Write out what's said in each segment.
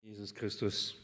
Jesus Christus,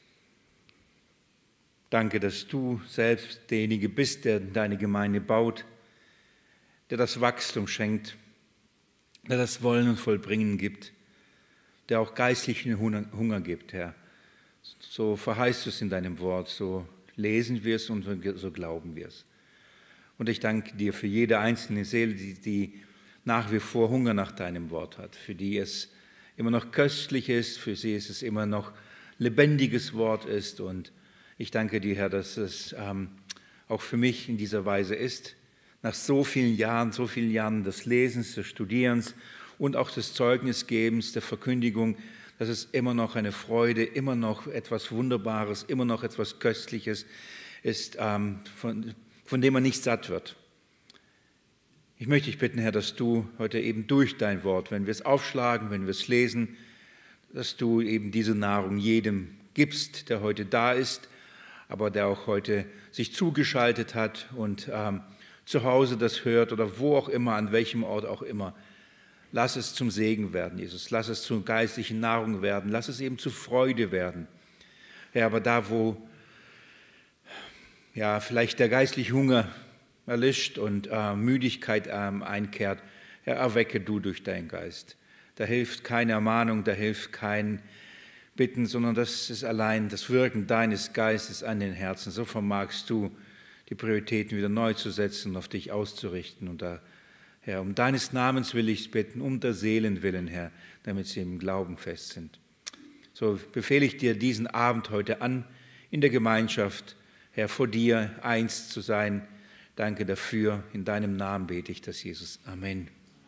danke, dass du selbst derjenige bist, der deine Gemeinde baut, der das Wachstum schenkt, der das Wollen und Vollbringen gibt, der auch geistlichen Hunger gibt, Herr. So verheißt du es in deinem Wort, so lesen wir es und so glauben wir es. Und ich danke dir für jede einzelne Seele, die nach wie vor Hunger nach deinem Wort hat, für die es immer noch köstlich ist, für sie ist es immer noch lebendiges Wort ist. Und ich danke dir, Herr, dass es auch für mich in dieser Weise ist, nach so vielen Jahren des Lesens, des Studierens und auch des Zeugnisgebens, der Verkündigung, dass es immer noch eine Freude, immer noch etwas Wunderbares, immer noch etwas Köstliches ist, von dem man nicht satt wird. Ich möchte dich bitten, Herr, dass du heute eben durch dein Wort, wenn wir es aufschlagen, wenn wir es lesen, dass du eben diese Nahrung jedem gibst, der heute da ist, aber der auch heute sich zugeschaltet hat und zu Hause das hört oder wo auch immer, an welchem Ort auch immer. Lass es zum Segen werden, Jesus. Lass es zur geistlichen Nahrung werden. Lass es eben zu Freude werden. Ja, aber da, wo ja vielleicht der geistliche Hunger erlischt und Müdigkeit einkehrt, Herr, erwecke du durch deinen Geist. Da hilft keine Ermahnung, da hilft kein Bitten, sondern das ist allein das Wirken deines Geistes an den Herzen. So vermagst du, die Prioritäten wieder neu zu setzen und auf dich auszurichten. Und da, Herr, um deines Namens will ich bitten, um der Seelen willen, Herr, damit sie im Glauben fest sind. So befehle ich dir diesen Abend heute an, in der Gemeinschaft, Herr, vor dir eins zu sein. Danke dafür. In deinem Namen bete ich das, Jesus. Amen.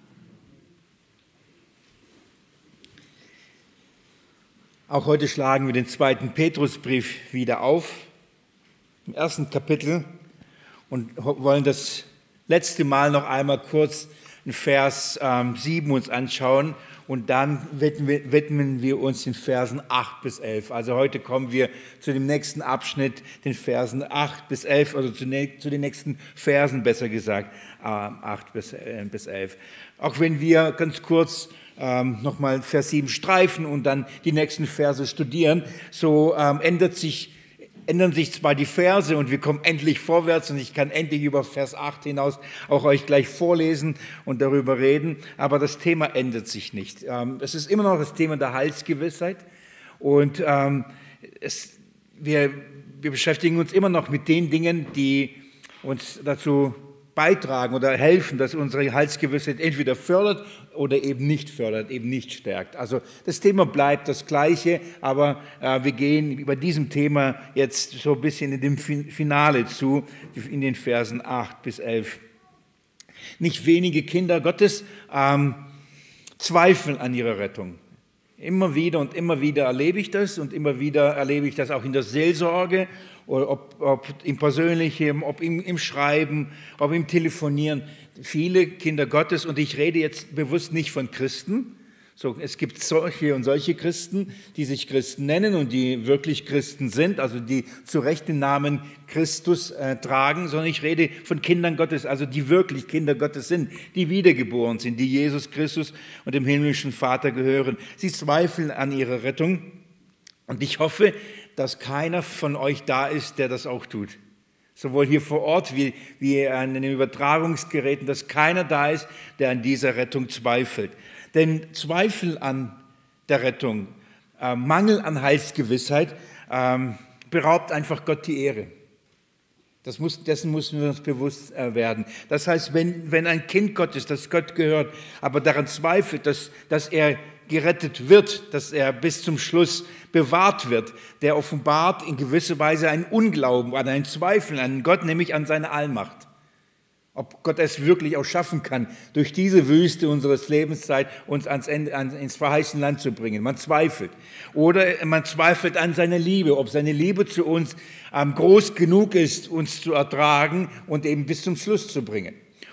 Auch heute schlagen wir den 2. Petrusbrief wieder auf, im 1. Kapitel, und wollen das letzte Mal noch einmal kurz in Vers 7 uns anschauen und dann widmen wir uns den Versen 8 bis 11. Also heute kommen wir zu dem nächsten Abschnitt, den Versen 8 bis 11, also zu den nächsten Versen besser gesagt, 8 bis 11. Auch wenn wir ganz kurz nochmal Vers 7 streifen und dann die nächsten Verse studieren, so ändern sich zwar die Verse und wir kommen endlich vorwärts und ich kann endlich über Vers 8 hinaus auch euch gleich vorlesen und darüber reden, aber das Thema ändert sich nicht. Es ist immer noch das Thema der Heilsgewissheit und wir beschäftigen uns immer noch mit den Dingen, die uns dazu beitragen oder helfen, dass unsere Heilsgewissheit entweder fördert oder eben nicht fördert, eben nicht stärkt. Also das Thema bleibt das Gleiche, aber wir gehen bei diesem Thema jetzt so ein bisschen in dem Finale zu, in den Versen 8 bis 11. Nicht wenige Kinder Gottes zweifeln an ihrer Rettung. Immer wieder und immer wieder erlebe ich das und immer wieder erlebe ich das auch in der Seelsorge, oder ob im Persönlichen, ob im Schreiben, ob im Telefonieren. Viele Kinder Gottes, und ich rede jetzt bewusst nicht von Christen. So, es gibt solche und solche Christen, die sich Christen nennen und die wirklich Christen sind, also die zu Recht den Namen Christus tragen, sondern ich rede von Kindern Gottes, also die wirklich Kinder Gottes sind, die wiedergeboren sind, die Jesus Christus und dem himmlischen Vater gehören. Sie zweifeln an ihrer Rettung und ich hoffe, dass keiner von euch da ist, der das auch tut. Sowohl hier vor Ort wie an den Übertragungsgeräten, dass keiner da ist, der an dieser Rettung zweifelt. Denn Zweifel an der Rettung, Mangel an Heilsgewissheit, beraubt einfach Gott die Ehre. Dessen müssen wir uns bewusst werden. Das heißt, wenn ein Kind Gottes, das Gott gehört, aber daran zweifelt, dass er gerettet wird, dass er bis zum Schluss bewahrt wird, der offenbart in gewisser Weise einen Unglauben, einen Zweifel an Gott, nämlich an seine Allmacht. Ob Gott es wirklich auch schaffen kann, durch diese Wüste unseres Lebenszeit uns ins verheißene Land zu bringen. Man zweifelt. Oder man zweifelt an seiner Liebe, ob seine Liebe zu uns groß genug ist, uns zu ertragen und eben bis zum Schluss zu bringen.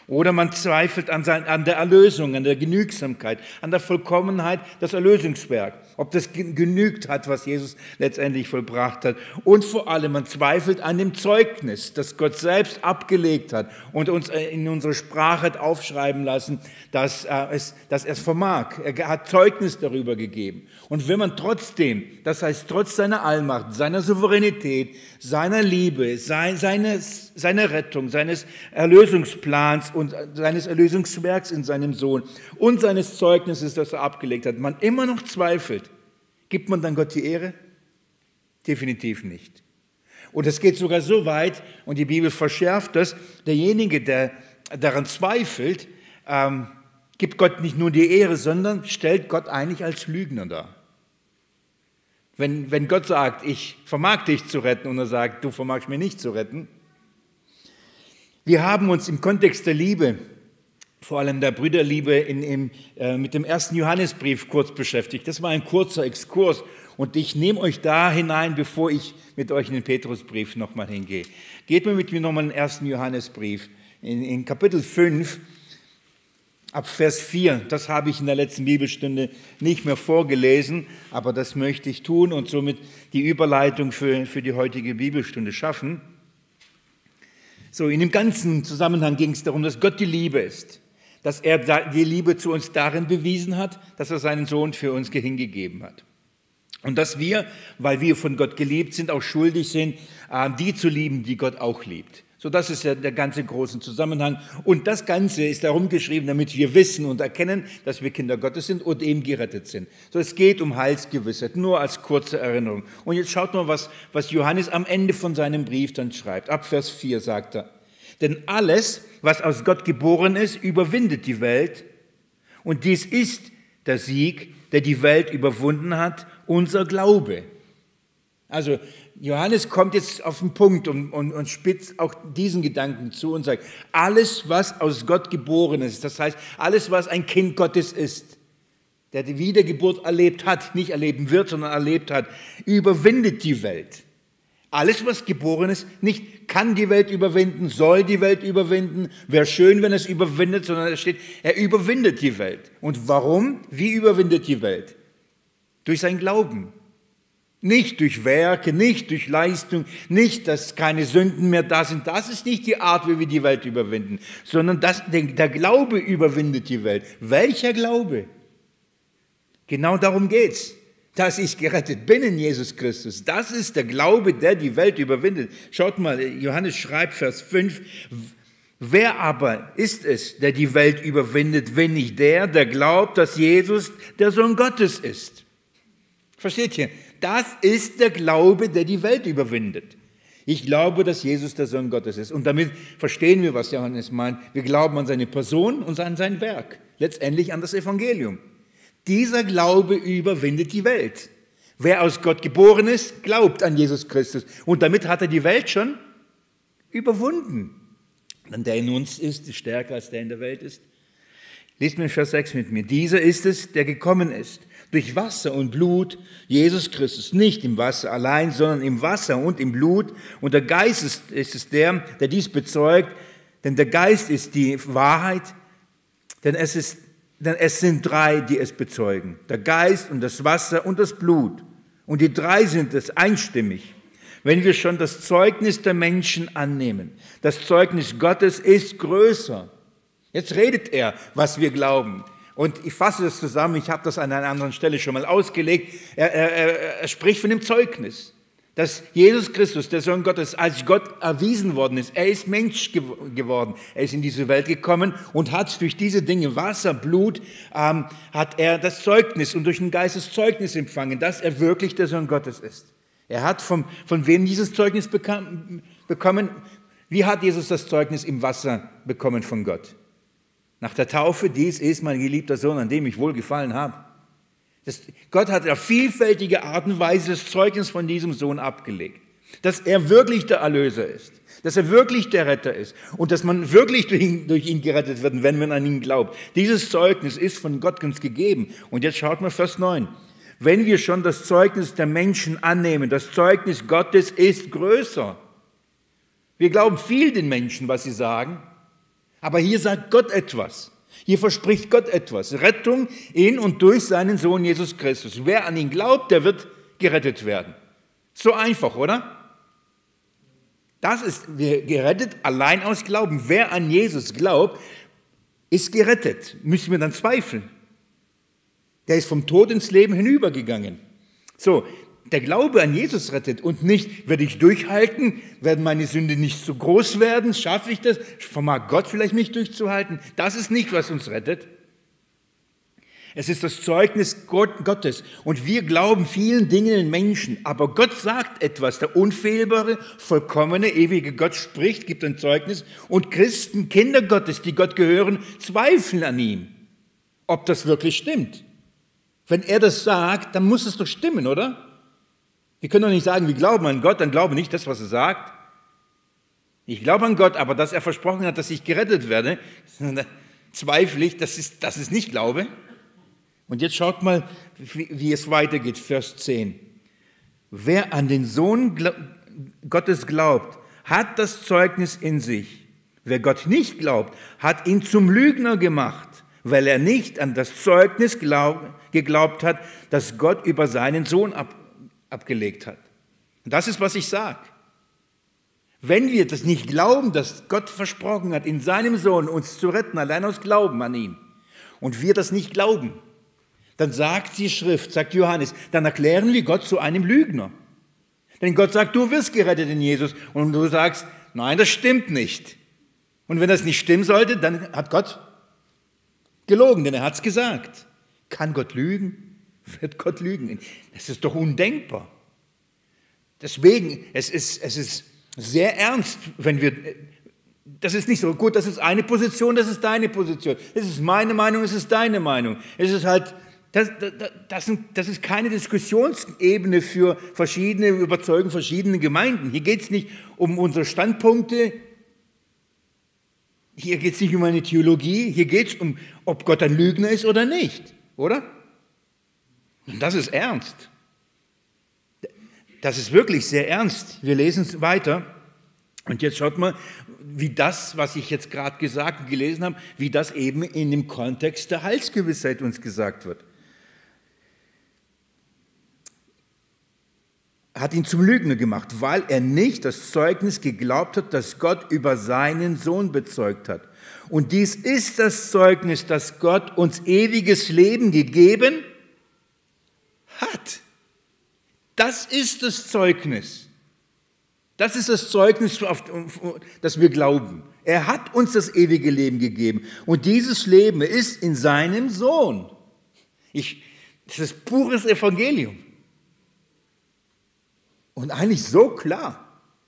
Oder man zweifelt an der Erlösung, an der Genügsamkeit, an der Vollkommenheit des Erlösungswerks. Ob das genügt hat, was Jesus letztendlich vollbracht hat. Und vor allem, man zweifelt an dem Zeugnis, das Gott selbst abgelegt hat und uns in unsere Sprache hat aufschreiben lassen, dass er es vermag. Er hat Zeugnis darüber gegeben. Und wenn man trotzdem, das heißt trotz seiner Allmacht, seiner Souveränität, seiner Liebe, seiner Rettung, seines Erlösungsplans und seines Erlösungswerks in seinem Sohn und seines Zeugnisses, das er abgelegt hat, man immer noch zweifelt, gibt man dann Gott die Ehre? Definitiv nicht. Und es geht sogar so weit, und die Bibel verschärft das, derjenige, der daran zweifelt, gibt Gott nicht nur die Ehre, sondern stellt Gott eigentlich als Lügner dar. Wenn Gott sagt, ich vermag dich zu retten, und er sagt, du vermagst mich nicht zu retten. Wir haben uns im Kontext der Liebe, vor allem der Brüderliebe, mit dem 1. Johannesbrief kurz beschäftigt. Das war ein kurzer Exkurs und ich nehme euch da hinein, bevor ich mit euch in den Petrusbrief nochmal hingehe. Geht mit mir nochmal in den 1. Johannesbrief, in Kapitel 5, ab Vers 4. Das habe ich in der letzten Bibelstunde nicht mehr vorgelesen, aber das möchte ich tun und somit die Überleitung für die heutige Bibelstunde schaffen. So, in dem ganzen Zusammenhang ging es darum, dass Gott die Liebe ist, dass er die Liebe zu uns darin bewiesen hat, dass er seinen Sohn für uns hingegeben hat. Und dass wir, weil wir von Gott geliebt sind, auch schuldig sind, die zu lieben, die Gott auch liebt. So, das ist ja der ganze große Zusammenhang. Und das Ganze ist darum geschrieben, damit wir wissen und erkennen, dass wir Kinder Gottes sind und eben gerettet sind. So, es geht um Heilsgewissheit, nur als kurze Erinnerung. Und jetzt schaut mal, was Johannes am Ende von seinem Brief dann schreibt. Ab Vers 4 sagt er, denn alles, was aus Gott geboren ist, überwindet die Welt. Und dies ist der Sieg, der die Welt überwunden hat, unser Glaube. Also Johannes kommt jetzt auf den Punkt und spitzt auch diesen Gedanken zu und sagt, alles, was aus Gott geboren ist, das heißt, alles, was ein Kind Gottes ist, der die Wiedergeburt erlebt hat, nicht erleben wird, sondern erlebt hat, überwindet die Welt. Alles, was geboren ist, nicht kann die Welt überwinden, soll die Welt überwinden, wäre schön, wenn es überwindet, sondern es steht, er überwindet die Welt. Und warum? Wie überwindet die Welt? Durch sein Glauben. Nicht durch Werke, nicht durch Leistung, nicht, dass keine Sünden mehr da sind. Das ist nicht die Art, wie wir die Welt überwinden, sondern der Glaube überwindet die Welt. Welcher Glaube? Genau darum geht's. Dass ich gerettet bin in Jesus Christus. Das ist der Glaube, der die Welt überwindet. Schaut mal, Johannes schreibt, Vers 5, wer aber ist es, der die Welt überwindet, wenn nicht der glaubt, dass Jesus der Sohn Gottes ist? Versteht ihr? Das ist der Glaube, der die Welt überwindet. Ich glaube, dass Jesus der Sohn Gottes ist. Und damit verstehen wir, was Johannes meint. Wir glauben an seine Person und an sein Werk. Letztendlich an das Evangelium. Dieser Glaube überwindet die Welt. Wer aus Gott geboren ist, glaubt an Jesus Christus. Und damit hat er die Welt schon überwunden. Denn der in uns ist stärker als der in der Welt ist. Lest mir Vers 6 mit mir. Dieser ist es, der gekommen ist. Durch Wasser und Blut, Jesus Christus. Nicht im Wasser allein, sondern im Wasser und im Blut. Und der Geist ist es der dies bezeugt. Denn der Geist ist die Wahrheit. Denn es sind drei, die es bezeugen. Der Geist und das Wasser und das Blut. Und die drei sind es einstimmig. Wenn wir schon das Zeugnis der Menschen annehmen, das Zeugnis Gottes ist größer. Jetzt redet er, was wir glauben. Und ich fasse das zusammen, ich habe das an einer anderen Stelle schon mal ausgelegt. Er spricht von dem Zeugnis, dass Jesus Christus, der Sohn Gottes, als Gott erwiesen worden ist. Er ist Mensch geworden. Er ist in diese Welt gekommen und hat durch diese Dinge, Wasser, Blut, hat er das Zeugnis und durch den Geist das Zeugnis empfangen, dass er wirklich der Sohn Gottes ist. Er hat von wem dieses Zeugnis bekommen? Wie hat Jesus das Zeugnis im Wasser bekommen von Gott? Nach der Taufe, dies ist mein geliebter Sohn, an dem ich wohlgefallen habe. Gott hat auf vielfältige Art und Weise das Zeugnis von diesem Sohn abgelegt. Dass er wirklich der Erlöser ist. Dass er wirklich der Retter ist. Und dass man wirklich durch ihn gerettet wird, wenn man an ihn glaubt. Dieses Zeugnis ist von Gott uns gegeben. Und jetzt schaut mal Vers 9. Wenn wir schon das Zeugnis der Menschen annehmen, das Zeugnis Gottes ist größer. Wir glauben viel den Menschen, was sie sagen. Aber hier sagt Gott etwas. Hier verspricht Gott etwas. Rettung in und durch seinen Sohn Jesus Christus. Wer an ihn glaubt, der wird gerettet werden. So einfach, oder? Das ist gerettet allein aus Glauben. Wer an Jesus glaubt, ist gerettet. Müssen wir dann zweifeln? Der ist vom Tod ins Leben hinübergegangen. So, der Glaube an Jesus rettet und nicht, werde ich durchhalten, werden meine Sünde nicht so groß werden, schaffe ich das, vermag Gott vielleicht mich durchzuhalten. Das ist nicht, was uns rettet. Es ist das Zeugnis Gottes und wir glauben vielen Dingen in Menschen, aber Gott sagt etwas, der unfehlbare, vollkommene, ewige Gott spricht, gibt ein Zeugnis und Christen, Kinder Gottes, die Gott gehören, zweifeln an ihm, ob das wirklich stimmt. Wenn er das sagt, dann muss es doch stimmen, oder? Wir können doch nicht sagen, wir glauben an Gott, dann glaube nicht das, was er sagt. Ich glaube an Gott, aber dass er versprochen hat, dass ich gerettet werde, zweifle ich, das ist nicht Glaube. Und jetzt schaut mal, wie es weitergeht, Vers 10. Wer an den Sohn Gottes glaubt, hat das Zeugnis in sich. Wer Gott nicht glaubt, hat ihn zum Lügner gemacht, weil er nicht an das Zeugnis geglaubt hat, das Gott über seinen Sohn abgelegt hat. Und das ist, was ich sage. Wenn wir das nicht glauben, dass Gott versprochen hat, in seinem Sohn uns zu retten, allein aus Glauben an ihn, und wir das nicht glauben, dann sagt die Schrift, sagt Johannes, dann erklären wir Gott zu einem Lügner. Denn Gott sagt, du wirst gerettet in Jesus. Und du sagst, nein, das stimmt nicht. Und wenn das nicht stimmen sollte, dann hat Gott gelogen, denn er hat es gesagt. Kann Gott lügen? Wird Gott lügen? Das ist doch undenkbar. Deswegen, es ist sehr ernst, wenn wir, das ist nicht so, gut, das ist eine Position, das ist deine Position. Es ist meine Meinung, es ist deine Meinung. Es ist halt, das ist keine Diskussionsebene für verschiedene Überzeugungen, verschiedene Gemeinden. Hier geht es nicht um unsere Standpunkte, hier geht es nicht um eine Theologie, hier geht es um, ob Gott ein Lügner ist oder nicht, oder? Und das ist ernst. Das ist wirklich sehr ernst. Wir lesen es weiter. Und jetzt schaut mal, wie das, was ich jetzt gerade gesagt und gelesen habe, wie das eben in dem Kontext der Heilsgewissheit uns gesagt wird. Hat ihn zum Lügner gemacht, weil er nicht das Zeugnis geglaubt hat, das Gott über seinen Sohn bezeugt hat. Und dies ist das Zeugnis, dass Gott uns ewiges Leben gegeben hat. Das ist das Zeugnis. Das ist das Zeugnis, auf das wir glauben. Er hat uns das ewige Leben gegeben. Und dieses Leben ist in seinem Sohn. Das ist pures Evangelium. Und eigentlich so klar.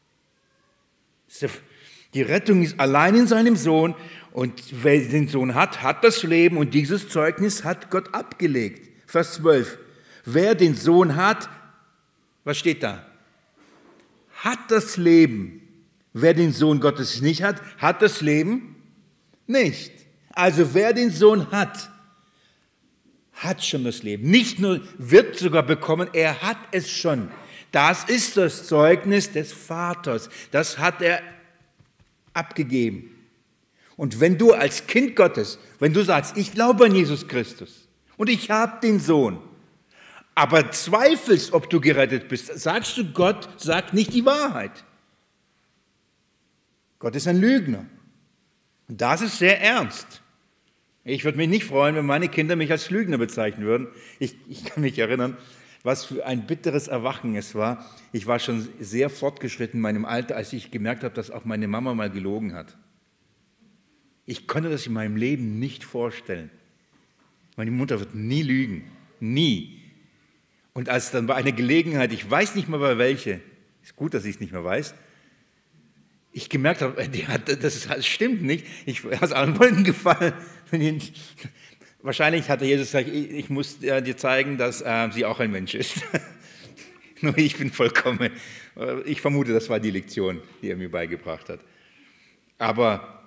Die Rettung ist allein in seinem Sohn. Und wer den Sohn hat, hat das Leben. Und dieses Zeugnis hat Gott abgelegt. Vers 12. Wer den Sohn hat, was steht da? Hat das Leben. Wer den Sohn Gottes nicht hat, hat das Leben nicht. Also wer den Sohn hat, hat schon das Leben. Nicht nur wird sogar bekommen, er hat es schon. Das ist das Zeugnis des Vaters. Das hat er abgegeben. Und wenn du als Kind Gottes, wenn du sagst, ich glaube an Jesus Christus und ich habe den Sohn, aber zweifelst, ob du gerettet bist, sagst du, Gott sagt nicht die Wahrheit. Gott ist ein Lügner. Und das ist sehr ernst. Ich würde mich nicht freuen, wenn meine Kinder mich als Lügner bezeichnen würden. Ich kann mich erinnern, was für ein bitteres Erwachen es war. Ich war schon sehr fortgeschritten in meinem Alter, als ich gemerkt habe, dass auch meine Mama mal gelogen hat. Ich konnte das in meinem Leben nicht vorstellen. Meine Mutter wird nie lügen. Nie. Und als dann bei einer Gelegenheit, ich weiß nicht mehr bei welche, ist gut, dass ich es nicht mehr weiß, ich gemerkt habe, das stimmt nicht, ich bin aus allen Wolken gefallen. Wahrscheinlich hatte Jesus gesagt, ich muss dir zeigen, dass sie auch ein Mensch ist. Nur ich bin vollkommen. Ich vermute, das war die Lektion, die er mir beigebracht hat. Aber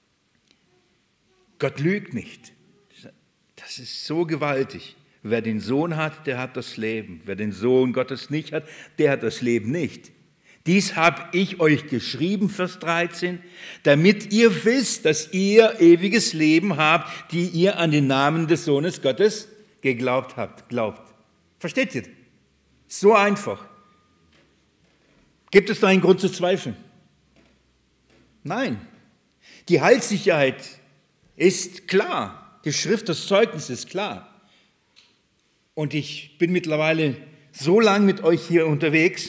Gott lügt nicht. Das ist so gewaltig. Wer den Sohn hat, der hat das Leben. Wer den Sohn Gottes nicht hat, der hat das Leben nicht. Dies habe ich euch geschrieben, Vers 13, damit ihr wisst, dass ihr ewiges Leben habt, die ihr an den Namen des Sohnes Gottes geglaubt habt. Glaubt. Versteht ihr? So einfach. Gibt es da einen Grund zu zweifeln? Nein. Die Heilssicherheit ist klar. Die Schrift des Zeugnisses ist klar. Und ich bin mittlerweile so lang mit euch hier unterwegs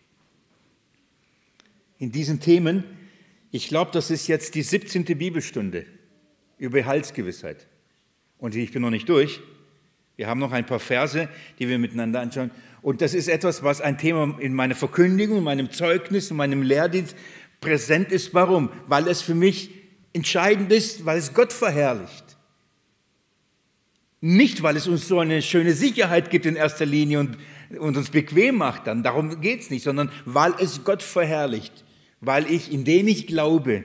in diesen Themen. Ich glaube, das ist jetzt die 17. Bibelstunde über Heilsgewissheit. Und ich bin noch nicht durch. Wir haben noch ein paar Verse, die wir miteinander anschauen. Und das ist etwas, was ein Thema in meiner Verkündigung, in meinem Zeugnis, in meinem Lehrdienst präsent ist. Warum? Weil es für mich entscheidend ist, weil es Gott verherrlicht. Nicht, weil es uns so eine schöne Sicherheit gibt in erster Linie und uns bequem macht dann, darum geht es nicht, sondern weil es Gott verherrlicht. Weil ich, indem ich glaube,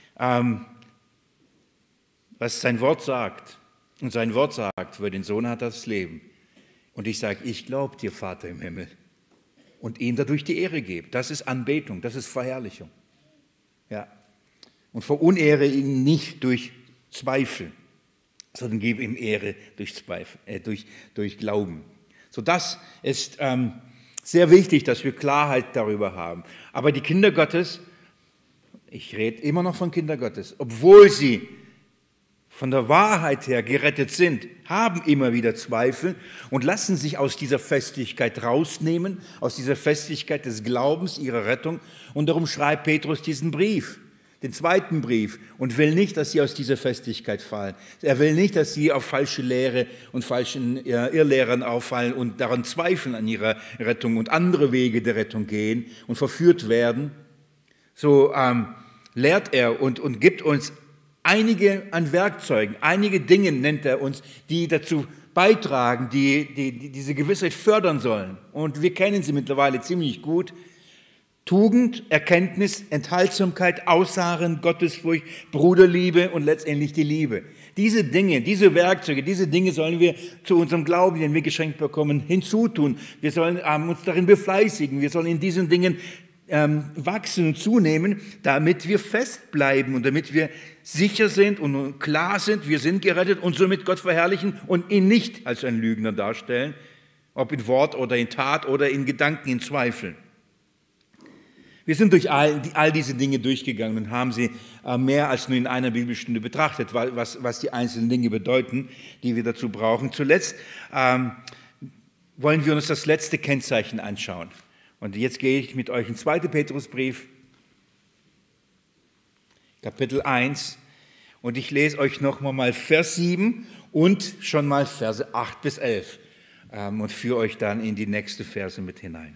was sein Wort sagt, und sein Wort sagt, für den Sohn hat das Leben. Und ich sage, ich glaube dir, Vater im Himmel, und ihm dadurch die Ehre gebe. Das ist Anbetung, das ist Verherrlichung. Ja. Und verunehre ihn nicht durch Zweifel, sondern gebe ihm Ehre durch Glauben. So, das ist sehr wichtig, dass wir Klarheit darüber haben. Aber die Kinder Gottes, ich rede immer noch von Kinder Gottes, obwohl sie von der Wahrheit her gerettet sind, haben immer wieder Zweifel und lassen sich aus dieser Festigkeit rausnehmen, aus dieser Festigkeit des Glaubens, ihrer Rettung. Und darum schreibt Petrus diesen Brief, den zweiten Brief, und will nicht, dass sie aus dieser Festigkeit fallen. Er will nicht, dass sie auf falsche Lehre und falschen Irrlehren auffallen und daran zweifeln an ihrer Rettung und andere Wege der Rettung gehen und verführt werden. So lehrt er und gibt uns einige an Werkzeugen, einige Dinge nennt er uns, die dazu beitragen, die diese Gewissheit fördern sollen. Und wir kennen sie mittlerweile ziemlich gut. Tugend, Erkenntnis, Enthaltsamkeit, Ausharren, Gottesfurcht, Bruderliebe und letztendlich die Liebe. Diese Dinge, diese Werkzeuge, diese Dinge sollen wir zu unserem Glauben, den wir geschenkt bekommen, hinzutun. Wir sollen uns darin befleißigen. Wir sollen in diesen Dingen wachsen und zunehmen, damit wir festbleiben und damit wir sicher sind und klar sind, wir sind gerettet und somit Gott verherrlichen und ihn nicht als ein Lügner darstellen, ob in Wort oder in Tat oder in Gedanken, in Zweifeln. Wir sind durch all diese Dinge durchgegangen und haben sie mehr als nur in einer Bibelstunde betrachtet, was die einzelnen Dinge bedeuten, die wir dazu brauchen. Zuletzt wollen wir uns das letzte Kennzeichen anschauen. Und jetzt gehe ich mit euch in 2. Petrusbrief, Kapitel 1, und ich lese euch noch mal Vers 7 und schon mal Verse 8 bis 11 und führe euch dann in die nächste Verse mit hinein.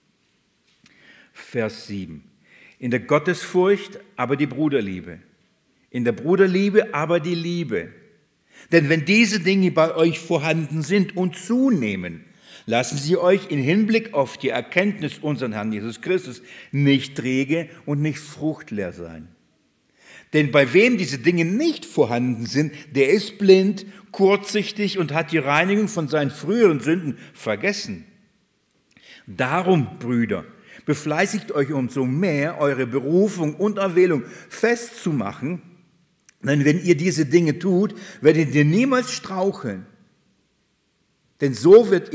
Vers 7. In der Gottesfurcht aber die Bruderliebe, in der Bruderliebe aber die Liebe. Denn wenn diese Dinge bei euch vorhanden sind und zunehmen, lassen sie euch in Hinblick auf die Erkenntnis unseren Herrn Jesus Christus nicht träge und nicht fruchtleer sein. Denn bei wem diese Dinge nicht vorhanden sind, der ist blind, kurzsichtig und hat die Reinigung von seinen früheren Sünden vergessen. Darum, Brüder, befleißigt euch umso mehr, eure Berufung und Erwählung festzumachen, denn wenn ihr diese Dinge tut, werdet ihr niemals straucheln. Denn so wird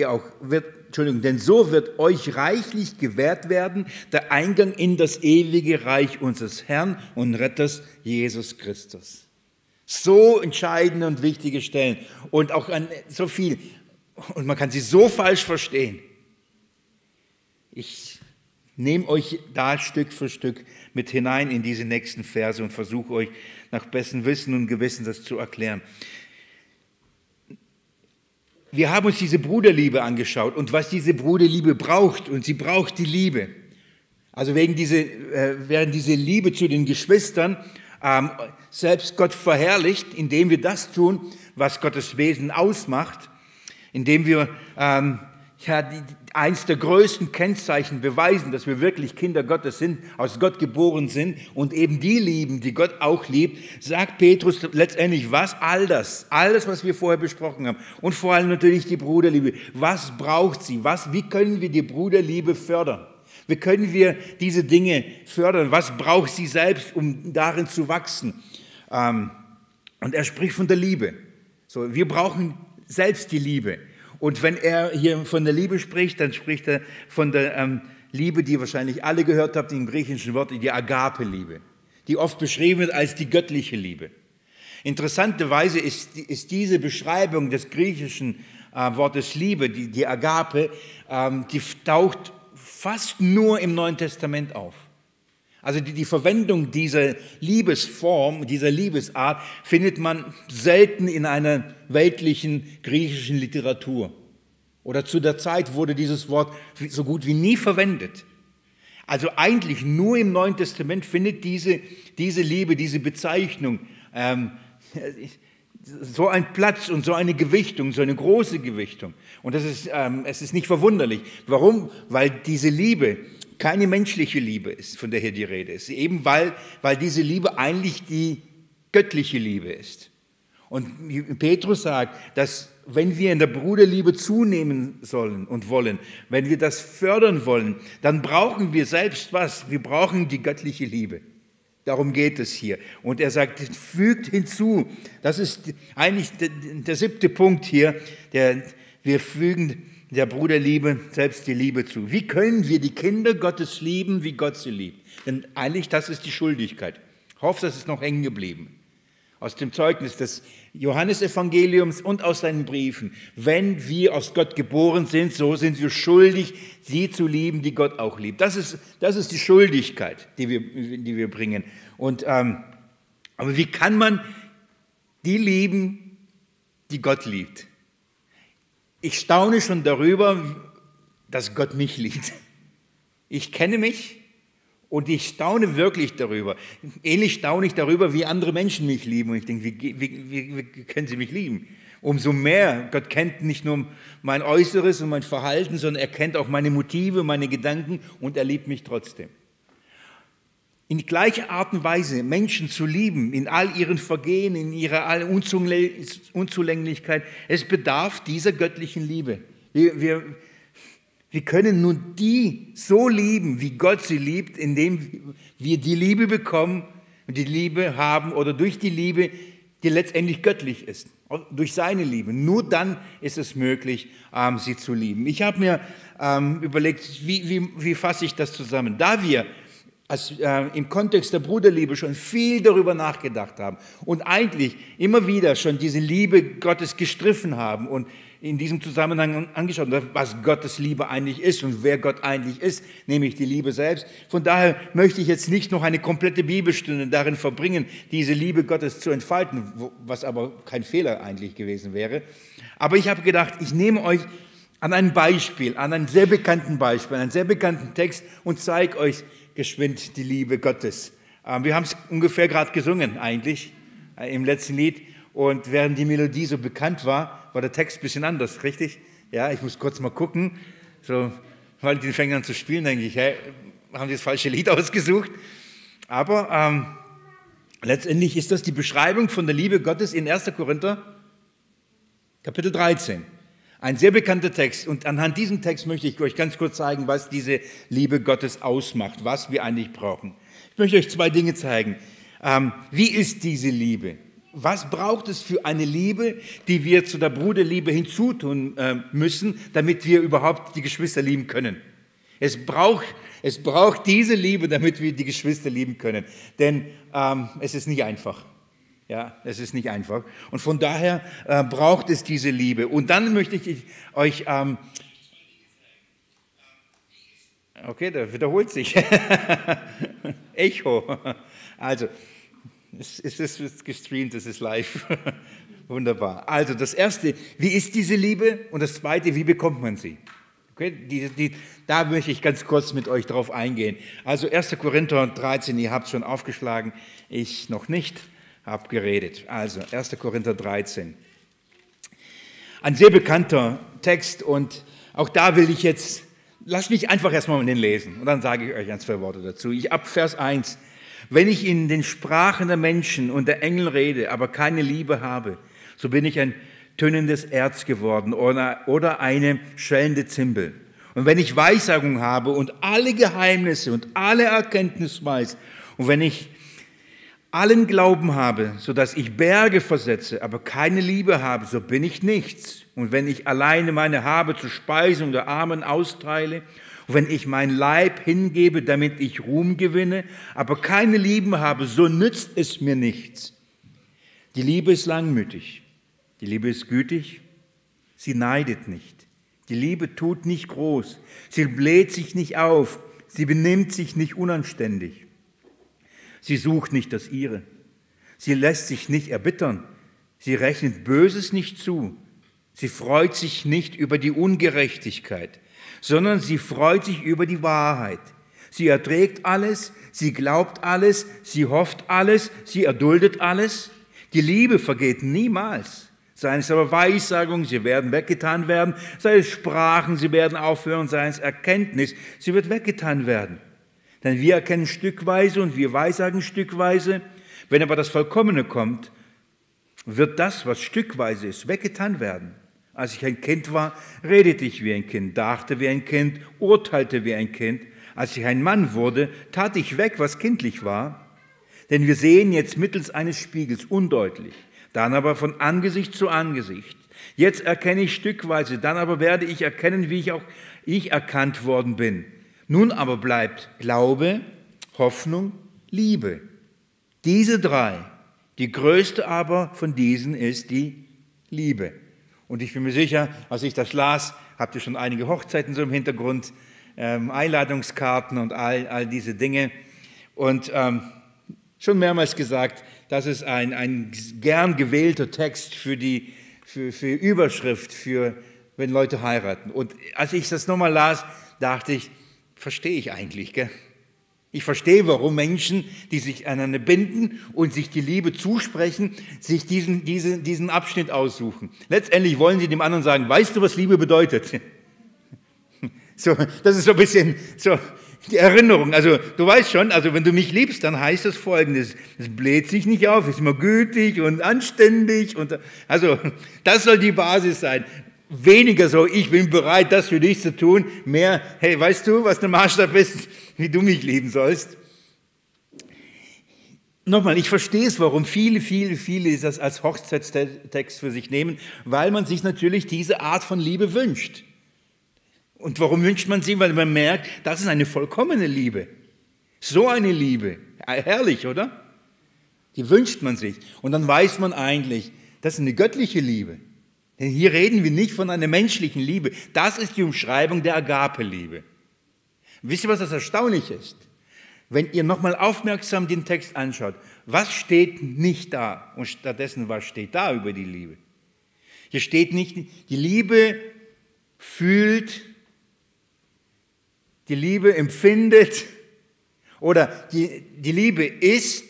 euch reichlich gewährt werden, der Eingang in das ewige Reich unseres Herrn und Retters Jesus Christus. So entscheidende und wichtige Stellen und auch an so viel. Und man kann sie so falsch verstehen. Ich nehme euch da Stück für Stück mit hinein in diese nächsten Verse und versuche euch nach bestem Wissen und Gewissen das zu erklären. Wir haben uns diese Bruderliebe angeschaut und was diese Bruderliebe braucht, und sie braucht die Liebe. Also während diese Liebe zu den Geschwistern selbst Gott verherrlicht, indem wir das tun, was Gottes Wesen ausmacht, indem wir eins der größten Kennzeichen beweisen, dass wir wirklich Kinder Gottes sind, aus Gott geboren sind und eben die lieben, die Gott auch liebt, sagt Petrus letztendlich was? All das, was wir vorher besprochen haben und vor allem natürlich die Bruderliebe. Was braucht sie? Wie können wir die Bruderliebe fördern? Wie können wir diese Dinge fördern? Was braucht sie selbst, um darin zu wachsen? Und er spricht von der Liebe. So, wir brauchen selbst die Liebe. Und wenn er hier von der Liebe spricht, dann spricht er von der Liebe, die ihr wahrscheinlich alle gehört habt, im griechischen Wort, die Agape-Liebe, die oft beschrieben wird als die göttliche Liebe. Interessanterweise ist diese Beschreibung des griechischen Wortes Liebe, die Agape, die taucht fast nur im Neuen Testament auf. Also die Verwendung dieser Liebesform, dieser Liebesart findet man selten in einer weltlichen griechischen Literatur. Oder zu der Zeit wurde dieses Wort so gut wie nie verwendet. Also eigentlich nur im Neuen Testament findet diese Liebe, diese Bezeichnung so einen Platz und so eine Gewichtung, so eine große Gewichtung. Und es ist nicht verwunderlich. Warum? Weil diese Liebe keine menschliche Liebe ist, von der hier die Rede ist. Eben weil diese Liebe eigentlich die göttliche Liebe ist. Und Petrus sagt, dass wenn wir in der Bruderliebe zunehmen sollen und wollen, wenn wir das fördern wollen, dann brauchen wir selbst was? Wir brauchen die göttliche Liebe. Darum geht es hier. Und er sagt, fügt hinzu, das ist eigentlich der 7. Punkt hier, wir fügen der Bruderliebe selbst die Liebe zu. Wie können wir die Kinder Gottes lieben, wie Gott sie liebt? Denn eigentlich, das ist die Schuldigkeit. Ich hoffe, das ist noch hängen geblieben. Aus dem Zeugnis des Johannesevangeliums und aus seinen Briefen. Wenn wir aus Gott geboren sind, so sind wir schuldig, sie zu lieben, die Gott auch liebt. Das ist die Schuldigkeit, die wir bringen. Aber wie kann man die lieben, die Gott liebt? Ich staune schon darüber, dass Gott mich liebt. Ich kenne mich. Und ich staune wirklich darüber. Ähnlich staune ich darüber, wie andere Menschen mich lieben. Und ich denke, wie können sie mich lieben? Umso mehr. Gott kennt nicht nur mein Äußeres und mein Verhalten, sondern er kennt auch meine Motive, meine Gedanken und er liebt mich trotzdem. In gleicher Art und Weise Menschen zu lieben, in all ihren Vergehen, in ihrer all Unzulänglichkeit, es bedarf dieser göttlichen Liebe. Wir können nur die so lieben, wie Gott sie liebt, indem wir die Liebe bekommen und die Liebe haben oder durch die Liebe, die letztendlich göttlich ist, durch seine Liebe. Nur dann ist es möglich, sie zu lieben. Ich habe mir überlegt, wie fasse ich das zusammen? Da wir im Kontext der Bruderliebe schon viel darüber nachgedacht haben und eigentlich immer wieder schon diese Liebe Gottes gestriffen haben und in diesem Zusammenhang angeschaut, was Gottes Liebe eigentlich ist und wer Gott eigentlich ist, nämlich die Liebe selbst. Von daher möchte ich jetzt nicht noch eine komplette Bibelstunde darin verbringen, diese Liebe Gottes zu entfalten, was aber kein Fehler eigentlich gewesen wäre. Aber ich habe gedacht, ich nehme euch an ein Beispiel, an einen sehr bekannten Beispiel, einen sehr bekannten Text und zeige euch geschwind die Liebe Gottes. Wir haben es ungefähr gerade gesungen eigentlich im letzten Lied und während die Melodie so bekannt war der Text ein bisschen anders, richtig? Ja, ich muss kurz mal gucken. So, weil die fängen an zu spielen, denke ich, hey, haben die das falsche Lied ausgesucht? Aber letztendlich ist das die Beschreibung von der Liebe Gottes in 1. Korinther, Kapitel 13. Ein sehr bekannter Text. Und anhand diesem Text möchte ich euch ganz kurz zeigen, was diese Liebe Gottes ausmacht, was wir eigentlich brauchen. Ich möchte euch 2 Dinge zeigen. Wie ist diese Liebe? Was braucht es für eine Liebe, die wir zu der Bruderliebe hinzutun müssen, damit wir überhaupt die Geschwister lieben können? Es braucht diese Liebe, damit wir die Geschwister lieben können. Denn es ist nicht einfach. Ja, es ist nicht einfach. Und von daher braucht es diese Liebe. Und dann möchte ich euch... okay, da wiederholt sich. Echo. Also... Es ist gestreamt, es ist live. Wunderbar. Also das Erste, wie ist diese Liebe? Und das Zweite, wie bekommt man sie? Okay, da möchte ich ganz kurz mit euch drauf eingehen. Also 1. Korinther 13, ihr habt es schon aufgeschlagen, ich noch nicht, habe geredet. Also 1. Korinther 13. Ein sehr bekannter Text und auch da will ich jetzt, lasst mich einfach erstmal den lesen und dann sage ich euch 1-2 Worte dazu. Ab Vers 1. Wenn ich in den Sprachen der Menschen und der Engel rede, aber keine Liebe habe, so bin ich ein tönendes Erz geworden oder eine schellende Zimbel. und wenn ich Weissagung habe und alle Geheimnisse und alle Erkenntnis weiß und wenn ich allen Glauben habe, sodass ich Berge versetze, aber keine Liebe habe, so bin ich nichts. Und wenn ich alleine meine Habe zur Speisung der Armen austeile und wenn ich mein Leib hingebe, damit ich Ruhm gewinne, aber keine Liebe habe, so nützt es mir nichts. Die Liebe ist langmütig, die Liebe ist gütig, sie neidet nicht. Die Liebe tut nicht groß, sie bläht sich nicht auf, sie benimmt sich nicht unanständig. Sie sucht nicht das Ihre, sie lässt sich nicht erbittern, sie rechnet Böses nicht zu, sie freut sich nicht über die Ungerechtigkeit, sondern sie freut sich über die Wahrheit. Sie erträgt alles, sie glaubt alles, sie hofft alles, sie erduldet alles. Die Liebe vergeht niemals. Sei es aber Weissagung, sie werden weggetan werden, sei es Sprachen, sie werden aufhören, sei es Erkenntnis, sie wird weggetan werden. Denn wir erkennen stückweise und wir weissagen stückweise. Wenn aber das Vollkommene kommt, wird das, was stückweise ist, weggetan werden. Als ich ein Kind war, redete ich wie ein Kind, dachte wie ein Kind, urteilte wie ein Kind. Als ich ein Mann wurde, tat ich weg, was kindlich war. Denn wir sehen jetzt mittels eines Spiegels undeutlich, dann aber von Angesicht zu Angesicht. Jetzt erkenne ich stückweise, dann aber werde ich erkennen, wie auch ich erkannt worden bin. Nun aber bleibt Glaube, Hoffnung, Liebe. Diese drei. Die größte aber von diesen ist die Liebe. Und ich bin mir sicher, als ich das las, habt ihr schon einige Hochzeiten so im Hintergrund, Einladungskarten und all diese Dinge. Und schon mehrmals gesagt, das ist ein gern gewählter Text für Überschrift, für wenn Leute heiraten. Und als ich das nochmal las, dachte ich, verstehe ich eigentlich, gell? Ich verstehe, warum Menschen, die sich aneinander binden und sich die Liebe zusprechen, sich diesen Abschnitt aussuchen. Letztendlich wollen sie dem anderen sagen, weißt du, was Liebe bedeutet? So, das ist so ein bisschen so die Erinnerung. Also du weißt schon, also wenn du mich liebst, dann heißt das Folgendes: Es bläht sich nicht auf, ist immer gütig und anständig. Also das soll die Basis sein. Weniger so, ich bin bereit, das für dich zu tun. Mehr, hey, weißt du, was der Maßstab ist, wie du mich lieben sollst? Nochmal, ich verstehe es, warum viele das als Hochzeitstext für sich nehmen, weil man sich natürlich diese Art von Liebe wünscht. Und warum wünscht man sie? Weil man merkt, das ist eine vollkommene Liebe. So eine Liebe. Herrlich, oder? Die wünscht man sich. Und dann weiß man eigentlich, das ist eine göttliche Liebe. Denn hier reden wir nicht von einer menschlichen Liebe. Das ist die Umschreibung der Agape-Liebe. Wisst ihr, was das Erstaunliche ist? Wenn ihr nochmal aufmerksam den Text anschaut, was steht nicht da? Und stattdessen, was steht da über die Liebe? Hier steht nicht, die Liebe fühlt, die Liebe empfindet oder die Liebe ist.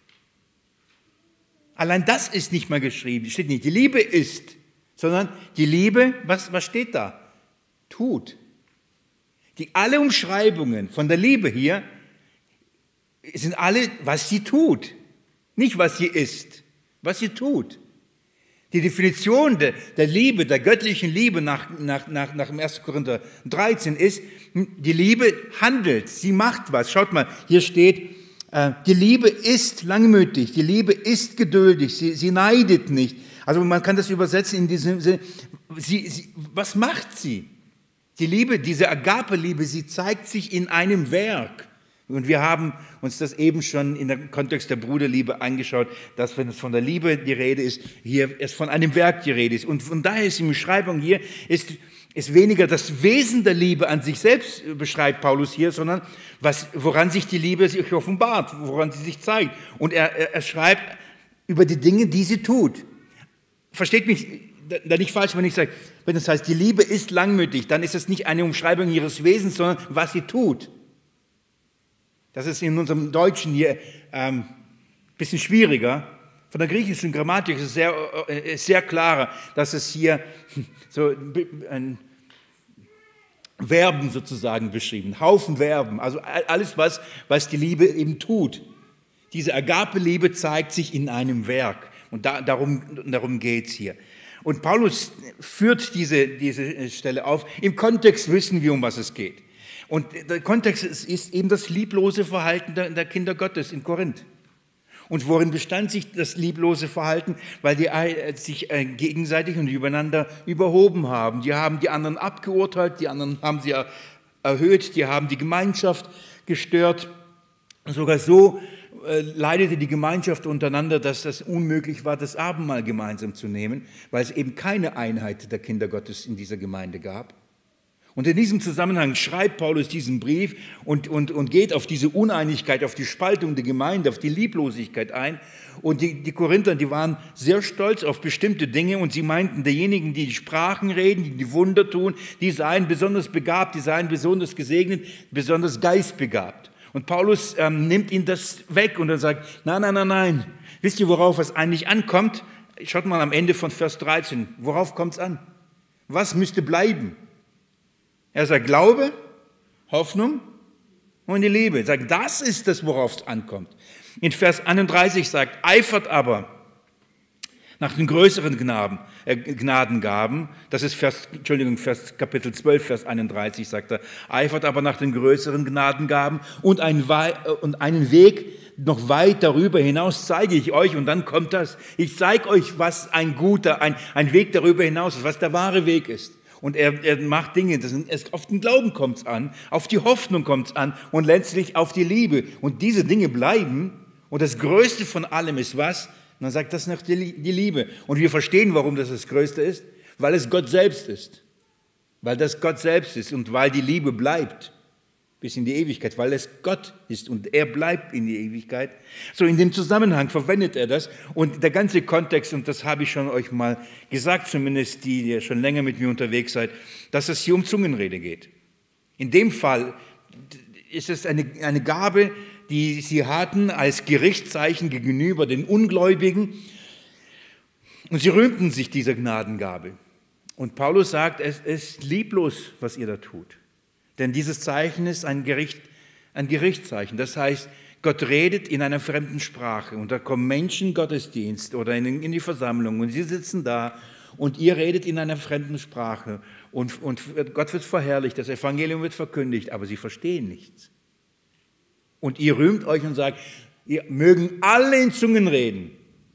Allein das ist nicht mal geschrieben. Es steht nicht, die Liebe ist, sondern die Liebe, was steht da? Tut. Alle Umschreibungen von der Liebe hier sind alle, was sie tut. Nicht, was sie ist, was sie tut. Die Definition der Liebe, der göttlichen Liebe nach dem 1. Korinther 13 ist, die Liebe handelt, sie macht was. Schaut mal, hier steht, die Liebe ist langmütig, die Liebe ist geduldig, sie neidet nicht. Also man kann das übersetzen in diesem Sinne, was macht sie? Die Liebe, diese Agape-Liebe, sie zeigt sich in einem Werk. Und wir haben uns das eben schon in dem Kontext der Bruderliebe angeschaut, dass wenn es von der Liebe die Rede ist, hier es von einem Werk die Rede ist. Und von daher ist die Beschreibung hier, ist weniger das Wesen der Liebe an sich selbst beschreibt Paulus hier, sondern woran sich die Liebe sich offenbart, woran sie sich zeigt. Und er schreibt über die Dinge, die sie tut. Versteht mich da nicht falsch, wenn ich sage, wenn das heißt, die Liebe ist langmütig, dann ist es nicht eine Umschreibung ihres Wesens, sondern was sie tut. Das ist in unserem Deutschen hier ein bisschen schwieriger. Von der griechischen Grammatik ist es sehr klarer, dass es hier so ein Verben sozusagen beschrieben, Haufen Verben, also alles, was die Liebe eben tut. Diese Agape-Liebe zeigt sich in einem Werk und darum geht es hier. Und Paulus führt diese Stelle auf. Im Kontext wissen wir, um was es geht. Und der Kontext ist eben das lieblose Verhalten der Kinder Gottes in Korinth. Und worin bestand sich das lieblose Verhalten? Weil die sich gegenseitig und übereinander überhoben haben. Die haben die anderen abgeurteilt, die anderen haben sie erhöht, die haben die Gemeinschaft gestört. Sogar so leidete die Gemeinschaft untereinander, dass das unmöglich war, das Abendmahl gemeinsam zu nehmen, weil es eben keine Einheit der Kinder Gottes in dieser Gemeinde gab. Und in diesem Zusammenhang schreibt Paulus diesen Brief und geht auf diese Uneinigkeit, auf die Spaltung der Gemeinde, auf die Lieblosigkeit ein. Und die Korinther, die waren sehr stolz auf bestimmte Dinge und sie meinten, diejenigen, die Sprachen reden, die Wunder tun, die seien besonders begabt, die seien besonders gesegnet, besonders geistbegabt. Und Paulus nimmt ihnen das weg und er sagt, nein. Wisst ihr, worauf es eigentlich ankommt? Schaut mal am Ende von Vers 13. Worauf kommt es an? Was müsste bleiben? Er sagt Glaube, Hoffnung und die Liebe. Er sagt, das ist das, worauf es ankommt. In Vers 31 sagt, eifert aber nach den größeren Gnadengaben, das ist Kapitel 12, Vers 31 sagt er, eifert aber nach den größeren Gnadengaben und einen Weg noch weit darüber hinaus zeige ich euch und dann kommt das. Ich zeige euch, was ein Weg darüber hinaus ist, was der wahre Weg ist. Und er macht Dinge, auf den Glauben kommt es an, auf die Hoffnung kommt es an und letztlich auf die Liebe. Und diese Dinge bleiben und das Größte von allem ist was? Und dann sagt das noch die Liebe. Und wir verstehen, warum das Größte ist, weil es Gott selbst ist. Weil das Gott selbst ist und weil die Liebe bleibt bis in die Ewigkeit, weil es Gott ist und er bleibt in die Ewigkeit. So in dem Zusammenhang verwendet er das und der ganze Kontext, und das habe ich schon euch mal gesagt, zumindest die ihr schon länger mit mir unterwegs seid, dass es hier um Zungenrede geht. In dem Fall ist es eine Gabe, die sie hatten als Gerichtszeichen gegenüber den Ungläubigen und sie rühmten sich dieser Gnadengabe. Und Paulus sagt, es ist lieblos, was ihr da tut. Denn dieses Zeichen ist ein Gerichtszeichen. Das heißt, Gott redet in einer fremden Sprache und da kommen Menschen in Gottesdienst oder in die Versammlung und sie sitzen da und ihr redet in einer fremden Sprache und Gott wird verherrlicht, das Evangelium wird verkündigt, aber sie verstehen nichts. Und ihr rühmt euch und sagt, ihr mögen alle in Zungen reden.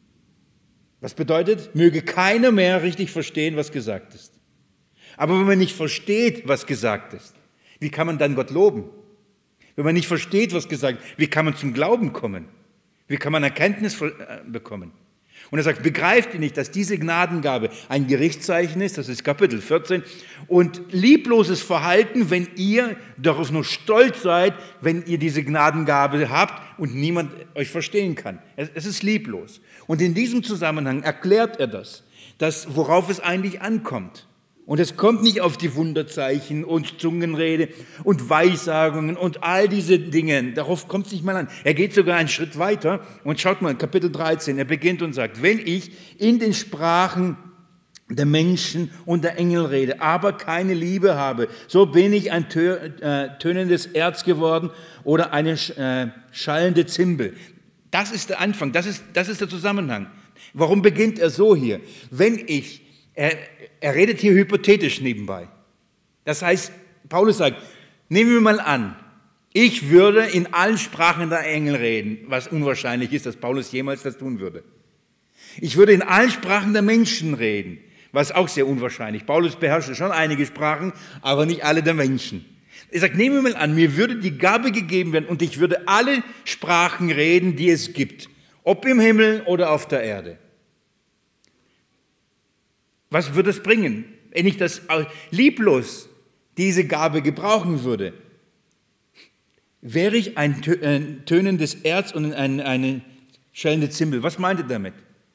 Was bedeutet? Möge keiner mehr richtig verstehen, was gesagt ist. Aber wenn man nicht versteht, was gesagt ist, wie kann man dann Gott loben? Wenn man nicht versteht, was gesagt wird, wie kann man zum Glauben kommen? Wie kann man Erkenntnis bekommen? Und er sagt, begreift ihr nicht, dass diese Gnadengabe ein Gerichtszeichen ist, das ist Kapitel 14, und liebloses Verhalten, wenn ihr darauf nur stolz seid, wenn ihr diese Gnadengabe habt und niemand euch verstehen kann. Es ist lieblos. Und in diesem Zusammenhang erklärt er das, worauf es eigentlich ankommt. Und es kommt nicht auf die Wunderzeichen und Zungenrede und Weissagungen und all diese Dinge. Darauf kommt es nicht mal an. Er geht sogar einen Schritt weiter und schaut mal, Kapitel 13, er beginnt und sagt, wenn ich in den Sprachen der Menschen und der Engel rede, aber keine Liebe habe, so bin ich ein tönendes Erz geworden oder eine schallende Zimbel. Das ist der Anfang, das ist der Zusammenhang. Warum beginnt er so hier? Er redet hier hypothetisch nebenbei. Das heißt, Paulus sagt, nehmen wir mal an, ich würde in allen Sprachen der Engel reden, was unwahrscheinlich ist, dass Paulus jemals das tun würde. Ich würde in allen Sprachen der Menschen reden, was auch sehr unwahrscheinlich. Paulus beherrschte schon einige Sprachen, aber nicht alle der Menschen. Er sagt, nehmen wir mal an, mir würde die Gabe gegeben werden und ich würde alle Sprachen reden, die es gibt, ob im Himmel oder auf der Erde. Was würde es bringen, wenn ich das lieblos, diese Gabe gebrauchen würde? Wäre ich ein tönendes Erz und eine schallende Zimbel? Was meint er damit?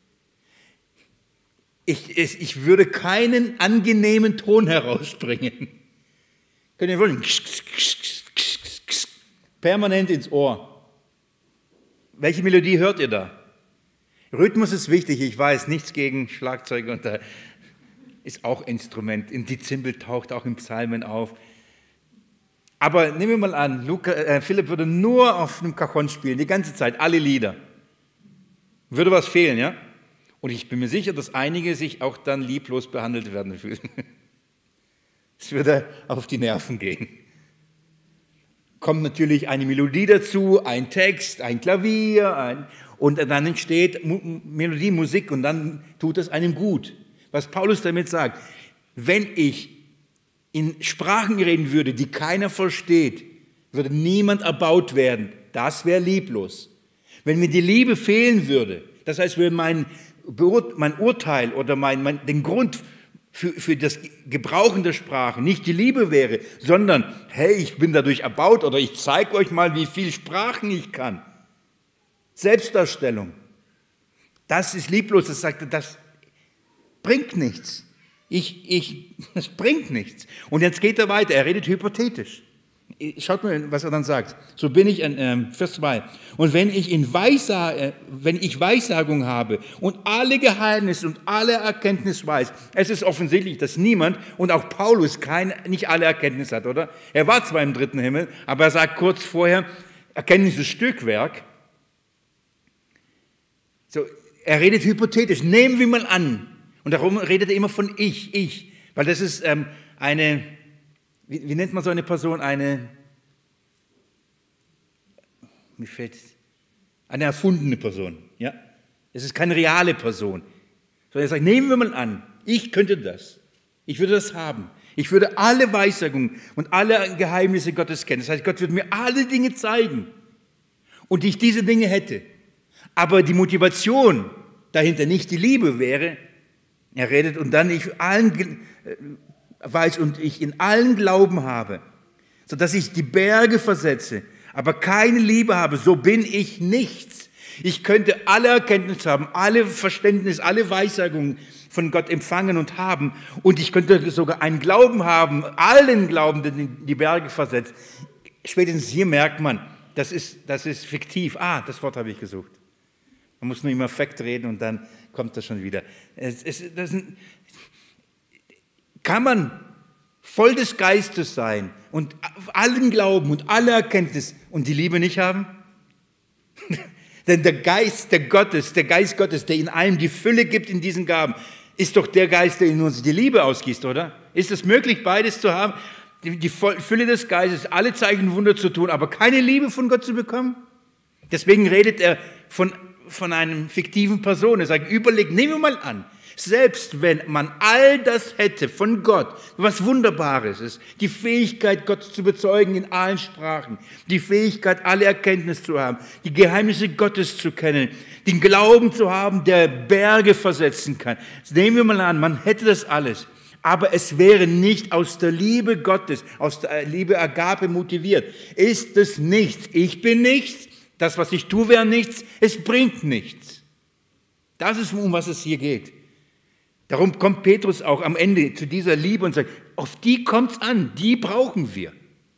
Ich würde keinen angenehmen Ton herausbringen. Könnt ihr wollen? Permanent ins Ohr. Welche Melodie hört ihr da? Rhythmus ist wichtig, ich weiß, nichts gegen Schlagzeug und da ist auch Instrument. Die Zimbel taucht auch in Psalmen auf. Aber nehmen wir mal an, Philipp würde nur auf einem Cajon spielen, die ganze Zeit, alle Lieder. Würde was fehlen, ja? Und ich bin mir sicher, dass einige sich auch dann lieblos behandelt werden fühlen. Es würde auf die Nerven gehen. Kommt natürlich eine Melodie dazu, ein Text, ein Klavier, und dann entsteht Melodie, Musik und dann tut es einem gut. Was Paulus damit sagt, wenn ich in Sprachen reden würde, die keiner versteht, würde niemand erbaut werden. Das wäre lieblos. Wenn mir die Liebe fehlen würde, das heißt, wenn mein Urteil oder den Grund für das Gebrauchen der Sprache nicht die Liebe wäre, sondern, hey, ich bin dadurch erbaut oder ich zeige euch mal, wie viele Sprachen ich kann. Selbstdarstellung. Das ist lieblos. Das sagt, das bringt nichts. Das bringt nichts. Und jetzt geht er weiter. Er redet hypothetisch. Schaut mal, was er dann sagt. So bin ich in Vers 2. Und wenn ich Weissagung habe und alle Geheimnisse und alle Erkenntnis weiß, es ist offensichtlich, dass niemand und auch Paulus nicht alle Erkenntnis hat, oder? Er war zwar im dritten Himmel, aber er sagt kurz vorher, Erkenntnis ist Stückwerk. So, er redet hypothetisch. Nehmen wir mal an. Und darum redet er immer von ich. Weil das ist wie nennt man so eine Person? Eine erfundene Person. Ja? Es ist keine reale Person. Sondern er sagt, nehmen wir mal an, ich könnte das. Ich würde das haben. Ich würde alle Weissagungen und alle Geheimnisse Gottes kennen. Das heißt, Gott würde mir alle Dinge zeigen. Und ich diese Dinge hätte. Aber die Motivation dahinter nicht die Liebe wäre, er redet, und dann ich allen weiß und ich in allen Glauben habe, sodass ich die Berge versetze, aber keine Liebe habe, so bin ich nichts. Ich könnte alle Erkenntnis haben, alle Verständnis, alle Weissagungen von Gott empfangen und haben, und ich könnte sogar einen Glauben haben, allen Glauben, den die Berge versetzt. Spätestens hier merkt man, das ist fiktiv. Das Wort habe ich gesucht. Man muss nur im Affekt reden und dann kommt das schon wieder. Kann man voll des Geistes sein und allen Glauben und alle Erkenntnis und die Liebe nicht haben? Denn der Geist Gottes, der in allem die Fülle gibt in diesen Gaben, ist doch der Geist, der in uns die Liebe ausgießt, oder? Ist es möglich, beides zu haben? Die Fülle des Geistes, alle Zeichen und Wunder zu tun, aber keine Liebe von Gott zu bekommen? Deswegen redet er von einer fiktiven Person. Er sagt, nehmen wir mal an, selbst wenn man all das hätte von Gott, was Wunderbares ist, die Fähigkeit, Gott zu bezeugen in allen Sprachen, die Fähigkeit, alle Erkenntnis zu haben, die Geheimnisse Gottes zu kennen, den Glauben zu haben, der Berge versetzen kann. Nehmen wir mal an, man hätte das alles, aber es wäre nicht aus der Liebe Gottes, aus der Liebe Agape motiviert. Ist es nichts? Ich bin nichts. Das, was ich tue, wäre nichts. Es bringt nichts. Das ist, um was es hier geht. Darum kommt Petrus auch am Ende zu dieser Liebe und sagt, auf die kommt es an, die brauchen wir.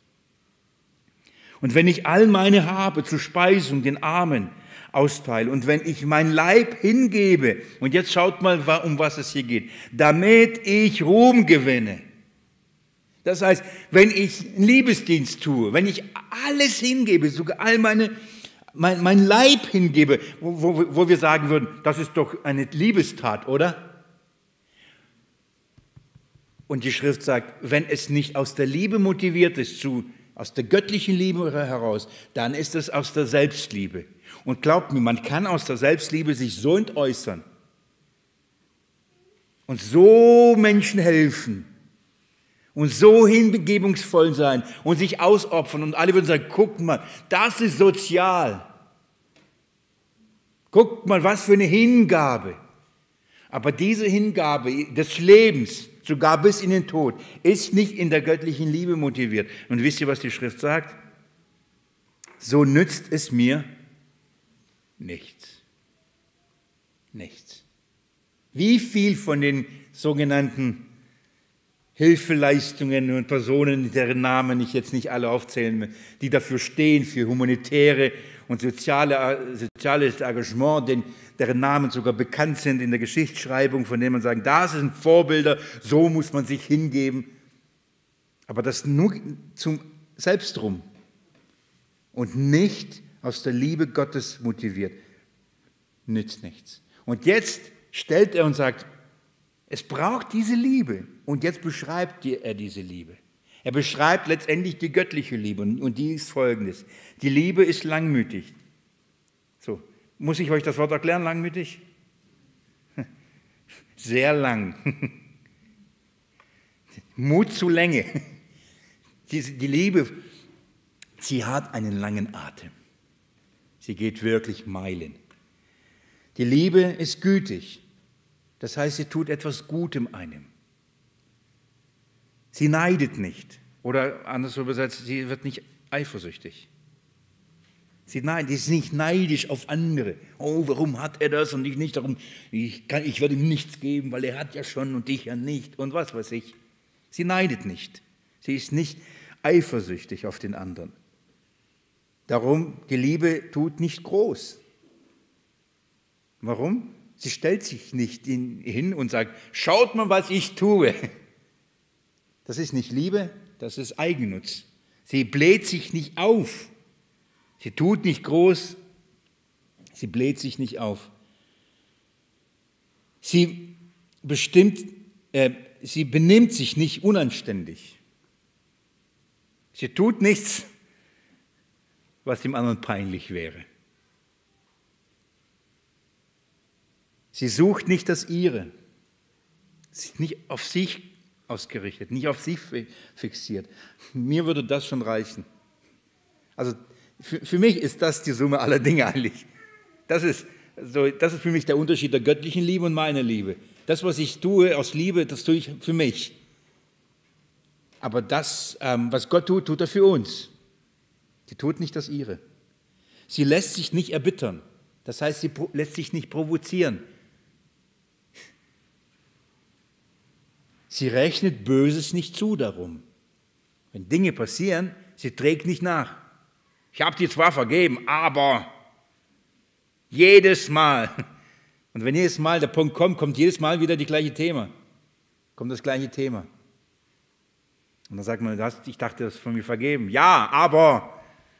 Und wenn ich all meine Habe zur Speisung den Armen austeile und wenn ich mein Leib hingebe, und jetzt schaut mal, um was es hier geht, damit ich Ruhm gewinne. Das heißt, wenn ich einen Liebesdienst tue, wenn ich alles hingebe, sogar all mein Leib hingebe, wo wir sagen würden, das ist doch eine Liebestat, oder? Und die Schrift sagt, wenn es nicht aus der Liebe motiviert ist, aus der göttlichen Liebe heraus, dann ist es aus der Selbstliebe. Und glaubt mir, man kann aus der Selbstliebe sich so entäußern und so Menschen helfen und so hingebungsvoll sein und sich ausopfern. Und alle würden sagen, guckt mal, das ist sozial. Guckt mal, was für eine Hingabe. Aber diese Hingabe des Lebens, sogar bis in den Tod, ist nicht in der göttlichen Liebe motiviert. Und wisst ihr, was die Schrift sagt? So nützt es mir nichts. Nichts. Wie viel von den sogenannten Hilfeleistungen und Personen, deren Namen ich jetzt nicht alle aufzählen will, die dafür stehen, für humanitäre und soziales Engagement, deren Namen sogar bekannt sind in der Geschichtsschreibung, von denen man sagt, das sind Vorbilder, so muss man sich hingeben. Aber das nur zum Selbstrum und nicht aus der Liebe Gottes motiviert, nützt nichts. Und jetzt stellt er und sagt, es braucht diese Liebe. Und jetzt beschreibt er diese Liebe. Er beschreibt letztendlich die göttliche Liebe und die ist folgendes. Die Liebe ist langmütig. So, muss ich euch das Wort erklären, langmütig? Sehr lang. Mut zu Länge. Die Liebe, sie hat einen langen Atem. Sie geht wirklich Meilen. Die Liebe ist gütig. Das heißt, sie tut etwas Gutem einem. Sie neidet nicht. Oder anders übersetzt, sie wird nicht eifersüchtig. Sie ist nicht neidisch auf andere. Oh, warum hat er das und ich nicht? Darum, ich werde ihm nichts geben, weil er hat ja schon und ich ja nicht und was weiß ich. Sie neidet nicht. Sie ist nicht eifersüchtig auf den anderen. Darum, die Liebe tut nicht groß. Warum? Sie stellt sich nicht hin und sagt, schaut mal, was ich tue. Das ist nicht Liebe, das ist Eigennutz. Sie bläht sich nicht auf. Sie tut nicht groß, sie bläht sich nicht auf. Sie benimmt sich nicht unanständig. Sie tut nichts, was dem anderen peinlich wäre. Sie sucht nicht das Ihre. Sie ist nicht auf sich ausgerichtet, nicht auf sich fixiert. Mir würde das schon reichen. Also für mich ist das die Summe aller Dinge eigentlich. Das ist für mich der Unterschied der göttlichen Liebe und meiner Liebe. Das, was ich tue aus Liebe, das tue ich für mich. Aber das, was Gott tut, tut er für uns. Sie tut nicht das Ihre. Sie lässt sich nicht erbittern. Das heißt, sie lässt sich nicht provozieren. Sie rechnet Böses nicht zu darum. Wenn Dinge passieren, sie trägt nicht nach. Ich habe dir zwar vergeben, aber jedes Mal. Und wenn jedes Mal der Punkt kommt, kommt jedes Mal wieder das gleiche Thema. Kommt das gleiche Thema. Und dann sagt man, ich dachte, das ist von mir vergeben. Ja, aber.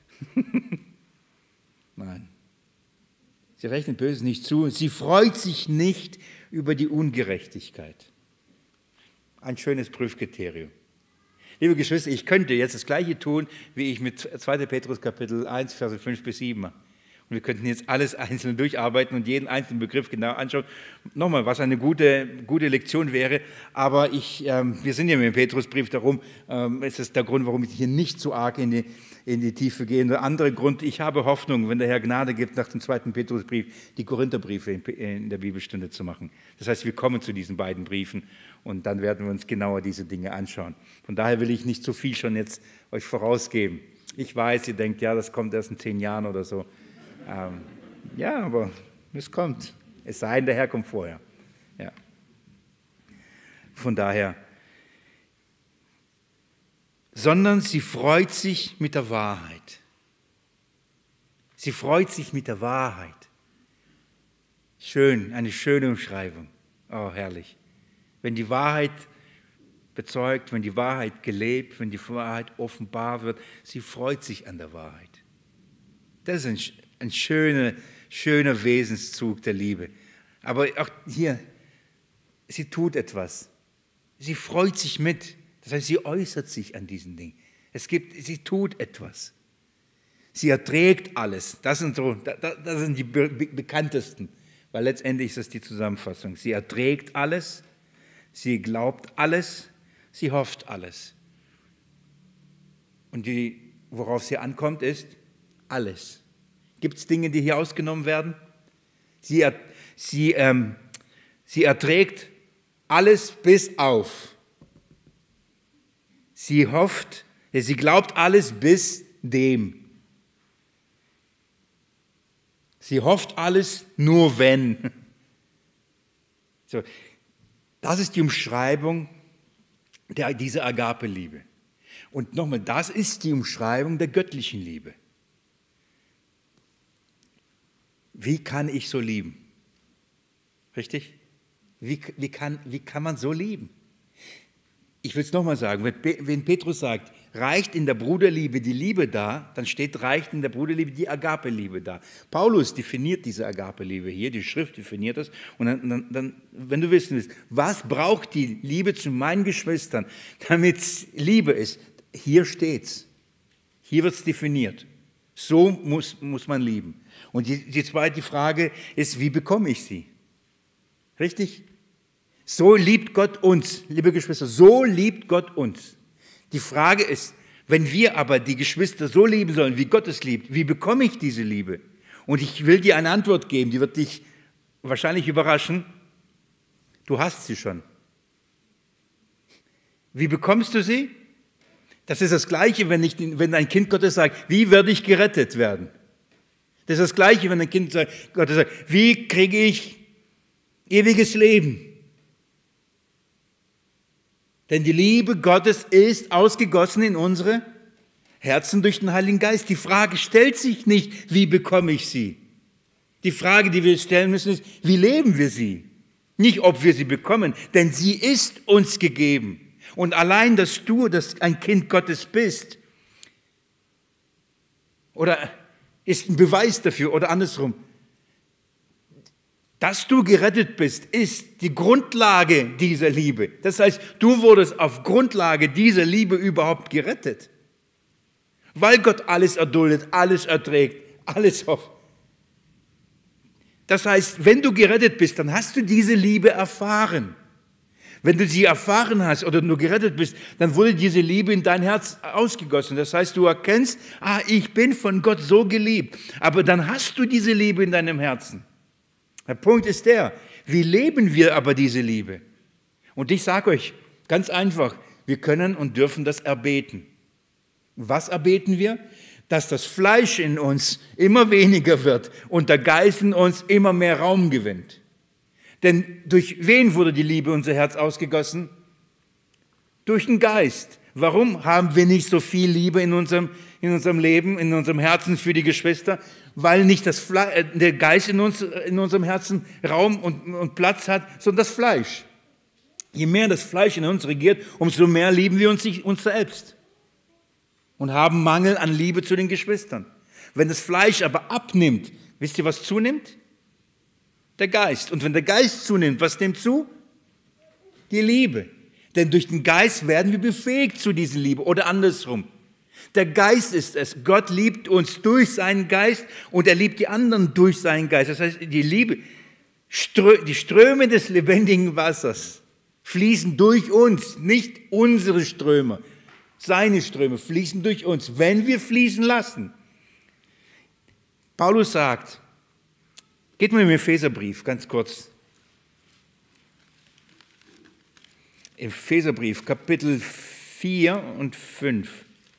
Nein. Sie rechnet Böses nicht zu. Sie freut sich nicht über die Ungerechtigkeit. Ein schönes Prüfkriterium. Liebe Geschwister, ich könnte jetzt das Gleiche tun, wie ich mit 2. Petrus Kapitel 1, Verse 5 bis 7 mache. Und wir könnten jetzt alles einzeln durcharbeiten und jeden einzelnen Begriff genau anschauen. Nochmal, was eine gute Lektion wäre. Aber wir sind ja mit dem Petrusbrief, darum ist es der Grund, warum ich hier nicht so arg in die Tiefe gehe. Der andere Grund, ich habe Hoffnung, wenn der Herr Gnade gibt, nach dem 2. Petrusbrief die Korintherbriefe in der Bibelstunde zu machen. Das heißt, wir kommen zu diesen beiden Briefen und dann werden wir uns genauer diese Dinge anschauen. Von daher will ich nicht zu viel schon jetzt euch vorausgeben. Ich weiß, ihr denkt, ja, das kommt erst in 10 Jahren oder so. Ja, aber es kommt. Es sei denn, der Herr kommt vorher. Ja. Von daher, sondern sie freut sich mit der Wahrheit. Sie freut sich mit der Wahrheit. Schön, eine schöne Umschreibung. Oh, herrlich. Wenn die Wahrheit bezeugt, wenn die Wahrheit gelebt, wenn die Wahrheit offenbar wird, sie freut sich an der Wahrheit. Das ist ein schöner Wesenszug der Liebe. Aber auch hier, sie tut etwas. Sie freut sich mit. Das heißt, sie äußert sich an diesen Dingen. Sie tut etwas. Sie erträgt alles. Das sind die bekanntesten, weil letztendlich ist das die Zusammenfassung. Sie erträgt alles, sie glaubt alles, sie hofft alles. Und worauf sie ankommt, ist alles. Gibt es Dinge, die hier ausgenommen werden? Sie erträgt alles bis auf. Sie glaubt alles bis dem. Sie hofft alles nur wenn. So, das ist die Umschreibung dieser Agape-Liebe. Und nochmal, das ist die Umschreibung der göttlichen Liebe. Wie kann ich so lieben? Richtig? Wie kann man so lieben? Ich will es nochmal sagen, wenn Petrus sagt, reicht in der Bruderliebe die Liebe da, dann steht, reicht in der Bruderliebe die Agape-Liebe da. Paulus definiert diese Agape-Liebe hier, die Schrift definiert das. Und dann, wenn du wissen willst, was braucht die Liebe zu meinen Geschwistern, damit es Liebe ist, hier steht's. Hier wird es definiert. So muss man lieben. Und die zweite Frage ist, wie bekomme ich sie? Richtig? So liebt Gott uns, liebe Geschwister, so liebt Gott uns. Die Frage ist, wenn wir aber die Geschwister so lieben sollen, wie Gott es liebt, wie bekomme ich diese Liebe? Und ich will dir eine Antwort geben, die wird dich wahrscheinlich überraschen. Du hast sie schon. Wie bekommst du sie? Das ist das Gleiche, wenn ein Kind Gottes sagt, wie werde ich gerettet werden? Das ist das Gleiche, wenn ein Kind Gottes sagt, wie kriege ich ewiges Leben? Denn die Liebe Gottes ist ausgegossen in unsere Herzen durch den Heiligen Geist. Die Frage stellt sich nicht, wie bekomme ich sie? Die Frage, die wir stellen müssen, ist, wie leben wir sie? Nicht, ob wir sie bekommen, denn sie ist uns gegeben. Und allein, dass du ein Kind Gottes bist, oder ist ein Beweis dafür, oder andersrum, dass du gerettet bist, ist die Grundlage dieser Liebe. Das heißt, du wurdest auf Grundlage dieser Liebe überhaupt gerettet. Weil Gott alles erduldet, alles erträgt, alles hofft. Das heißt, wenn du gerettet bist, dann hast du diese Liebe erfahren. Wenn du sie erfahren hast oder nur gerettet bist, dann wurde diese Liebe in dein Herz ausgegossen. Das heißt, du erkennst, ich bin von Gott so geliebt. Aber dann hast du diese Liebe in deinem Herzen. Der Punkt ist der, wie leben wir aber diese Liebe? Und ich sage euch ganz einfach, wir können und dürfen das erbeten. Was erbeten wir? Dass das Fleisch in uns immer weniger wird und der Geist in uns immer mehr Raum gewinnt. Denn durch wen wurde die Liebe in unser Herz ausgegossen? Durch den Geist. Warum haben wir nicht so viel Liebe in unserem Leben, in unserem Herzen für die Geschwister? Weil nicht der Geist in unserem Herzen Raum und Platz hat, sondern das Fleisch. Je mehr das Fleisch in uns regiert, umso mehr lieben wir uns selbst und haben Mangel an Liebe zu den Geschwistern. Wenn das Fleisch aber abnimmt, wisst ihr, was zunimmt? Der Geist. Und wenn der Geist zunimmt, was nimmt zu? Die Liebe. Denn durch den Geist werden wir befähigt zu dieser Liebe oder andersrum. Der Geist ist es. Gott liebt uns durch seinen Geist und er liebt die anderen durch seinen Geist. Das heißt, die Liebe, die Ströme des lebendigen Wassers fließen durch uns, nicht unsere Ströme. Seine Ströme fließen durch uns, wenn wir fließen lassen. Paulus sagt, geht mal im Epheserbrief, ganz kurz. Epheserbrief, Kapitel 4 und 5.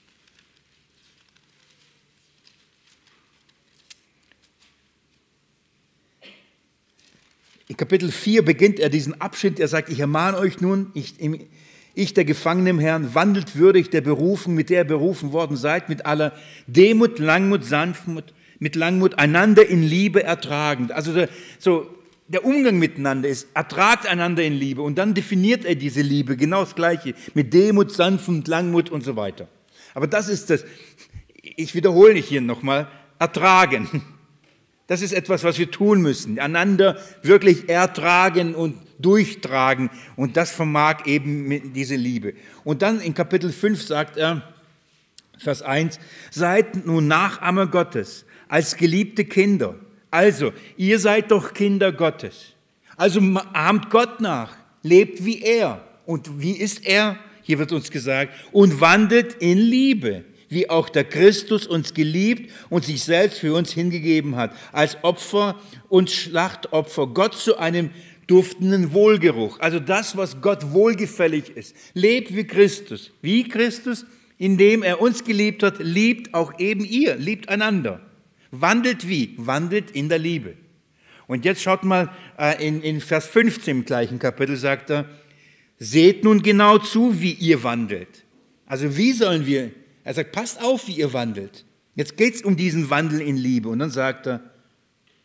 In Kapitel 4 beginnt er diesen Abschnitt, er sagt, ich ermahne euch nun, ich, der Gefangene im Herrn, wandelt würdig der Berufung, mit der ihr berufen worden seid, mit aller Demut, Langmut, Sanftmut, mit Langmut, einander in Liebe ertragend. Also der Umgang miteinander ist, ertragt einander in Liebe. Und dann definiert er diese Liebe, genau das Gleiche, mit Demut, Sanftmut, Langmut und so weiter. Aber das ist das, ich wiederhole nicht hier nochmal, ertragen. Das ist etwas, was wir tun müssen, einander wirklich ertragen und durchtragen. Und das vermag eben diese Liebe. Und dann in Kapitel 5 sagt er, Vers 1, seid nun Nachahmer Gottes, als geliebte Kinder. Also, ihr seid doch Kinder Gottes. Also ahmt Gott nach, lebt wie er. Und wie ist er? Hier wird uns gesagt, und wandelt in Liebe, wie auch der Christus uns geliebt und sich selbst für uns hingegeben hat, als Opfer und Schlachtopfer, Gott zu einem duftenden Wohlgeruch. Also das, was Gott wohlgefällig ist. Lebt wie Christus. Wie Christus, indem er uns geliebt hat, liebt auch eben ihr, liebt einander. Wandelt wie? Wandelt in der Liebe. Und jetzt schaut mal, in Vers 15 im gleichen Kapitel sagt er, seht nun genau zu, wie ihr wandelt. Also wie sollen wir, er sagt, passt auf, wie ihr wandelt. Jetzt geht es um diesen Wandel in Liebe. Und dann sagt er,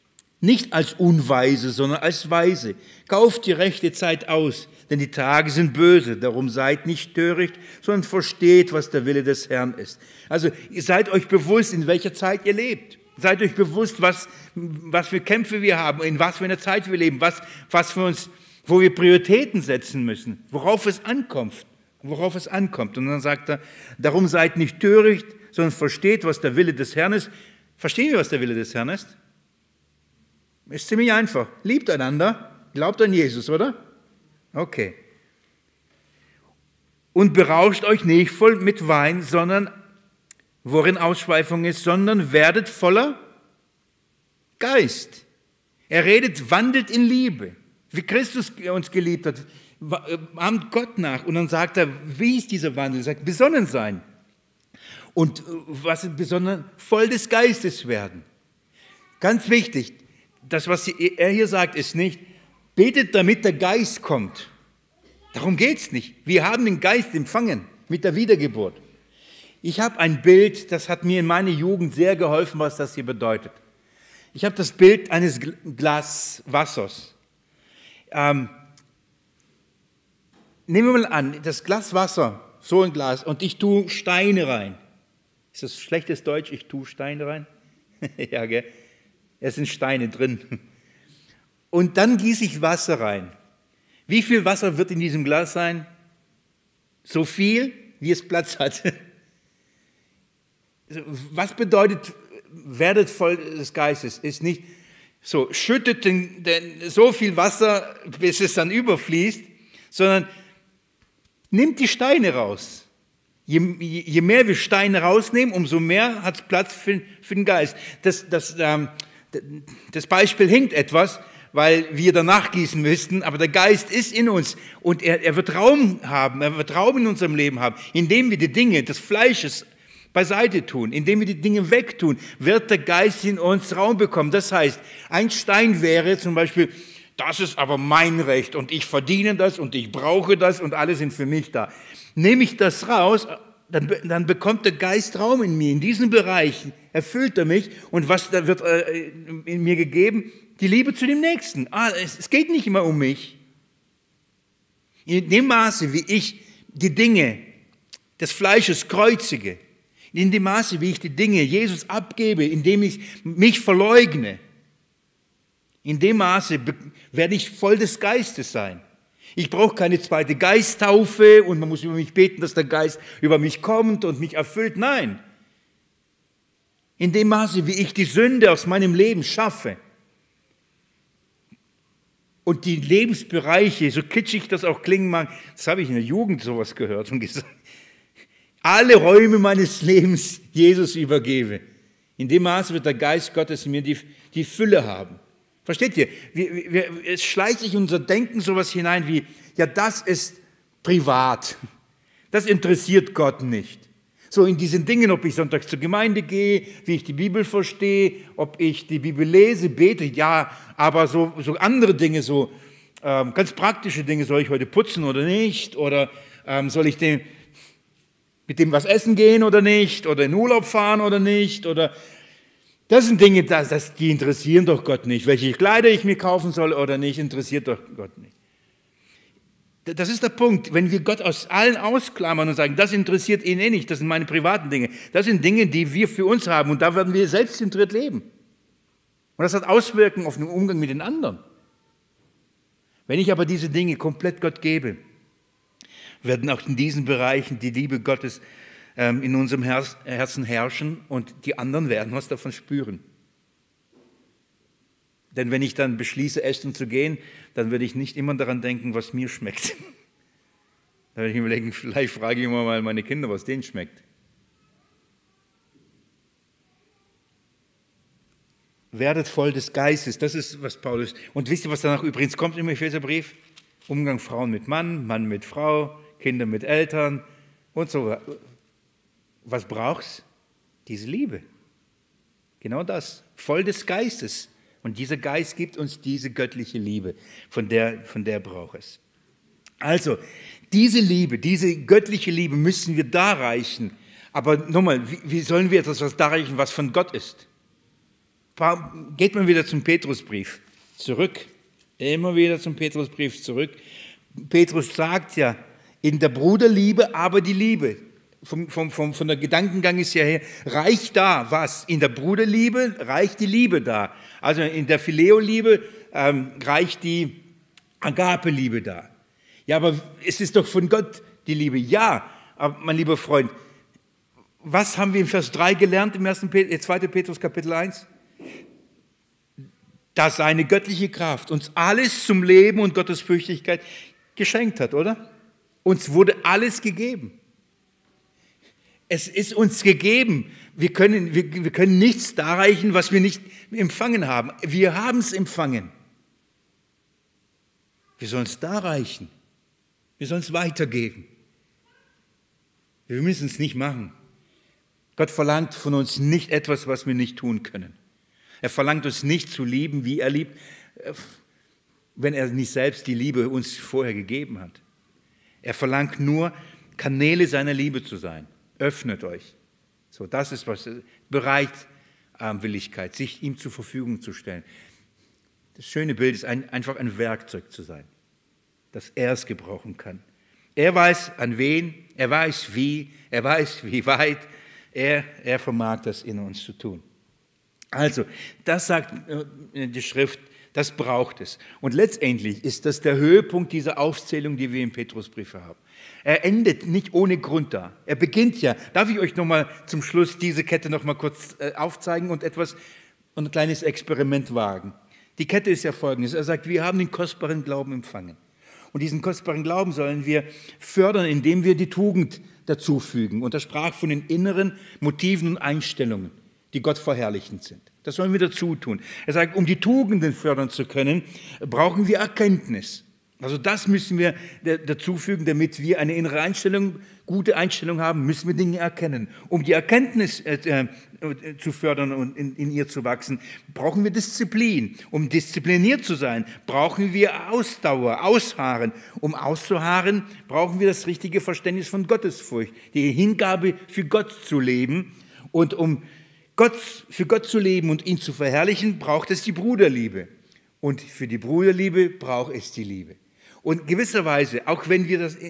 Nicht als Unweise, sondern als Weise. Kauft die rechte Zeit aus, denn die Tage sind böse. Darum seid nicht töricht, sondern versteht, was der Wille des Herrn ist. Also ihr seid euch bewusst, in welcher Zeit ihr lebt. Seid euch bewusst, was für Kämpfe wir haben, in was für einer Zeit wir leben, was für uns, wo wir Prioritäten setzen müssen, worauf es ankommt. Und dann sagt er, darum seid nicht töricht, sondern versteht, was der Wille des Herrn ist. Verstehen wir, was der Wille des Herrn ist? Ist ziemlich einfach. Liebt einander, glaubt an Jesus, oder? Okay. Und berauscht euch nicht voll mit Wein, sondern, worin Ausschweifung ist, sondern werdet voller Geist. Er redet, wandelt in Liebe, wie Christus uns geliebt hat. Ahmt Gott nach. Und dann sagt er, wie ist dieser Wandel? Er sagt, besonnen sein. Und was ist besonnen? Voll des Geistes werden. Ganz wichtig, das, was er hier sagt, ist nicht, betet, damit der Geist kommt. Darum geht es nicht. Wir haben den Geist empfangen mit der Wiedergeburt. Ich habe ein Bild, das hat mir in meiner Jugend sehr geholfen, was das hier bedeutet. Ich habe das Bild eines Glas Wassers. Nehmen wir mal an, das Glas Wasser, so ein Glas, und ich tue Steine rein. Ist das schlechtes Deutsch? Ich tue Steine rein? Ja, gell? Es sind Steine drin. Und dann gieße ich Wasser rein. Wie viel Wasser wird in diesem Glas sein? So viel, wie es Platz hat. Was bedeutet, werdet voll des Geistes? Ist nicht so, schüttet so viel Wasser, bis es dann überfließt, sondern nimmt die Steine raus. Je mehr wir Steine rausnehmen, umso mehr hat es Platz für den Geist. Das Beispiel hinkt etwas, weil wir danach gießen müssten, aber der Geist ist in uns und er wird Raum haben, er wird Raum in unserem Leben haben. Indem wir die Dinge des Fleisches beiseite tun, indem wir die Dinge wegtun, wird der Geist in uns Raum bekommen. Das heißt, ein Stein wäre zum Beispiel, das ist aber mein Recht und ich verdiene das und ich brauche das und alle sind für mich da. Nehme ich das raus, dann bekommt der Geist Raum in mir. In diesen Bereichen erfüllt er mich und was da wird in mir gegeben? Die Liebe zu dem Nächsten. Es geht nicht immer um mich. In dem Maße, wie ich die Dinge des Fleisches kreuzige, in dem Maße, wie ich die Dinge Jesus abgebe, indem ich mich verleugne, in dem Maße werde ich voll des Geistes sein. Ich brauche keine zweite Geisttaufe und man muss über mich beten, dass der Geist über mich kommt und mich erfüllt. Nein. In dem Maße, wie ich die Sünde aus meinem Leben schaffe und die Lebensbereiche, so kitschig das auch klingen mag, das habe ich in der Jugend sowas gehört und gesagt, alle Räume meines Lebens Jesus übergebe. In dem Maße wird der Geist Gottes in mir die Fülle haben. Versteht ihr? Es schleicht sich unser Denken sowas hinein wie, ja, das ist privat. Das interessiert Gott nicht. So in diesen Dingen, ob ich sonntags zur Gemeinde gehe, wie ich die Bibel verstehe, ob ich die Bibel lese, bete, ja, aber so andere Dinge, so ganz praktische Dinge, soll ich heute putzen oder nicht? Oder soll ich mit dem was essen gehen oder nicht? Oder in Urlaub fahren oder nicht? Oder das sind Dinge, die interessieren doch Gott nicht. Welche Kleider ich mir kaufen soll oder nicht, interessiert doch Gott nicht. Das ist der Punkt. Wenn wir Gott aus allen ausklammern und sagen, das interessiert ihn eh nicht, das sind meine privaten Dinge. Das sind Dinge, die wir für uns haben und da werden wir selbstzentriert leben. Und das hat Auswirkungen auf den Umgang mit den anderen. Wenn ich aber diese Dinge komplett Gott gebe, werden auch in diesen Bereichen die Liebe Gottes in unserem Herzen herrschen und die anderen werden was davon spüren. Denn wenn ich dann beschließe, essen zu gehen, dann werde ich nicht immer daran denken, was mir schmeckt. Da werde ich mir überlegen, vielleicht frage ich immer mal meine Kinder, was denen schmeckt. Werdet voll des Geistes, das ist, was Paulus... Und wisst ihr, was danach übrigens kommt im Epheserbrief? Umgang Frauen mit Mann, Mann mit Frau, Kinder mit Eltern und so weiter. Was brauchst? Diese Liebe. Genau das. Voll des Geistes. Und dieser Geist gibt uns diese göttliche Liebe, von der braucht es. Also, diese Liebe, diese göttliche Liebe müssen wir darreichen. Aber nochmal, wie sollen wir etwas darreichen, was von Gott ist? geht man wieder zum Petrusbrief zurück. Immer wieder zum Petrusbrief zurück. Petrus sagt ja, in der Bruderliebe aber die Liebe. Von der Gedankengang ist ja her, reicht da was? In der Bruderliebe reicht die Liebe da. Also in der Phileo-Liebe reicht die Agape-Liebe da. Ja, aber es ist doch von Gott die Liebe. Ja, aber mein lieber Freund, was haben wir in Vers 3 gelernt im 2. Petrus Kapitel 1? Dass seine göttliche Kraft uns alles zum Leben und Gottesfürchtigkeit geschenkt hat, oder? Uns wurde alles gegeben. Es ist uns gegeben. Wir können nichts darreichen, was wir nicht empfangen haben. Wir haben es empfangen. Wir sollen es darreichen. Wir sollen es weitergeben. Wir müssen es nicht machen. Gott verlangt von uns nicht etwas, was wir nicht tun können. Er verlangt uns nicht zu lieben, wie er liebt, wenn er nicht selbst die Liebe uns vorher gegeben hat. Er verlangt nur, Kanäle seiner Liebe zu sein. Öffnet euch. So, das ist was. Bereitwilligkeit, sich ihm zur Verfügung zu stellen. Das schöne Bild ist einfach ein Werkzeug zu sein, dass er es gebrauchen kann. Er weiß an wen, er weiß wie, er weiß wie weit, er vermag das in uns zu tun. Also, das sagt die Schrift, das braucht es. Und letztendlich ist das der Höhepunkt dieser Aufzählung, die wir im Petrusbrief haben. Er endet nicht ohne Grund da. Er beginnt ja. Darf ich euch nochmal zum Schluss diese Kette nochmal kurz aufzeigen und ein kleines Experiment wagen? Die Kette ist ja folgendes. Er sagt, wir haben den kostbaren Glauben empfangen. Und diesen kostbaren Glauben sollen wir fördern, indem wir die Tugend dazufügen. Und er sprach von den inneren Motiven und Einstellungen, die Gott verherrlichend sind. Das sollen wir dazu tun. Er sagt, um die Tugenden fördern zu können, brauchen wir Erkenntnis. Also das müssen wir dazufügen, damit wir eine innere Einstellung, gute Einstellung haben, müssen wir Dinge erkennen. Um die Erkenntnis zu fördern und in ihr zu wachsen, brauchen wir Disziplin. Um diszipliniert zu sein, brauchen wir Ausdauer, Ausharren. Um auszuharren, brauchen wir das richtige Verständnis von Gottesfurcht, die Hingabe für Gott zu leben. Und um für Gott zu leben und ihn zu verherrlichen, braucht es die Bruderliebe. Und für die Bruderliebe braucht es die Liebe. Und gewisserweise, auch wenn wir das,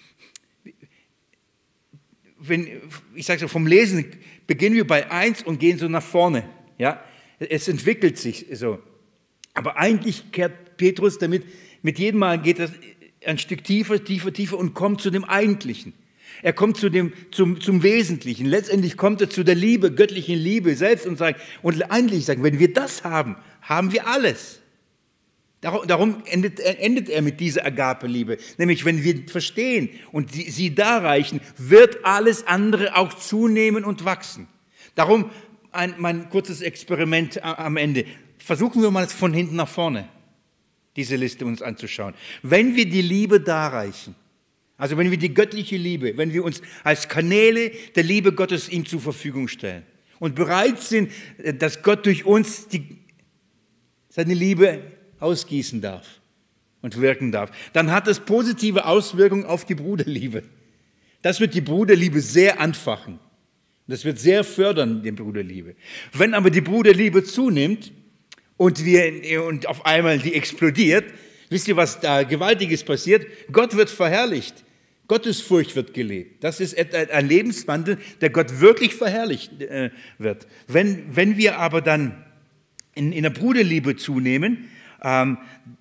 ich sage so, vom Lesen beginnen wir bei 1 und gehen so nach vorne. Ja? Es entwickelt sich so. Aber eigentlich kehrt Petrus damit, mit jedem Mal geht das ein Stück tiefer, tiefer, tiefer und kommt zu dem Eigentlichen. Er kommt zum Wesentlichen. Letztendlich kommt er zu der Liebe, göttlichen Liebe selbst und eigentlich sagen, wenn wir das haben, haben wir alles. Darum endet er mit dieser Agape-Liebe. Nämlich, wenn wir verstehen und sie darreichen, wird alles andere auch zunehmen und wachsen. Darum mein kurzes Experiment am Ende. Versuchen wir mal von hinten nach vorne, diese Liste uns anzuschauen. Wenn wir die Liebe darreichen, also wenn wir die göttliche Liebe, wenn wir uns als Kanäle der Liebe Gottes ihm zur Verfügung stellen und bereit sind, dass Gott durch uns seine Liebe ausgießen darf und wirken darf, dann hat das positive Auswirkungen auf die Bruderliebe. Das wird die Bruderliebe sehr anfachen. Das wird sehr fördern, die Bruderliebe. Wenn aber die Bruderliebe zunimmt und auf einmal die explodiert, wisst ihr, was da Gewaltiges passiert? Gott wird verherrlicht. Gottesfurcht wird gelebt. Das ist ein Lebenswandel, der Gott wirklich verherrlicht wird. Wenn wir aber dann in der Bruderliebe zunehmen, wenn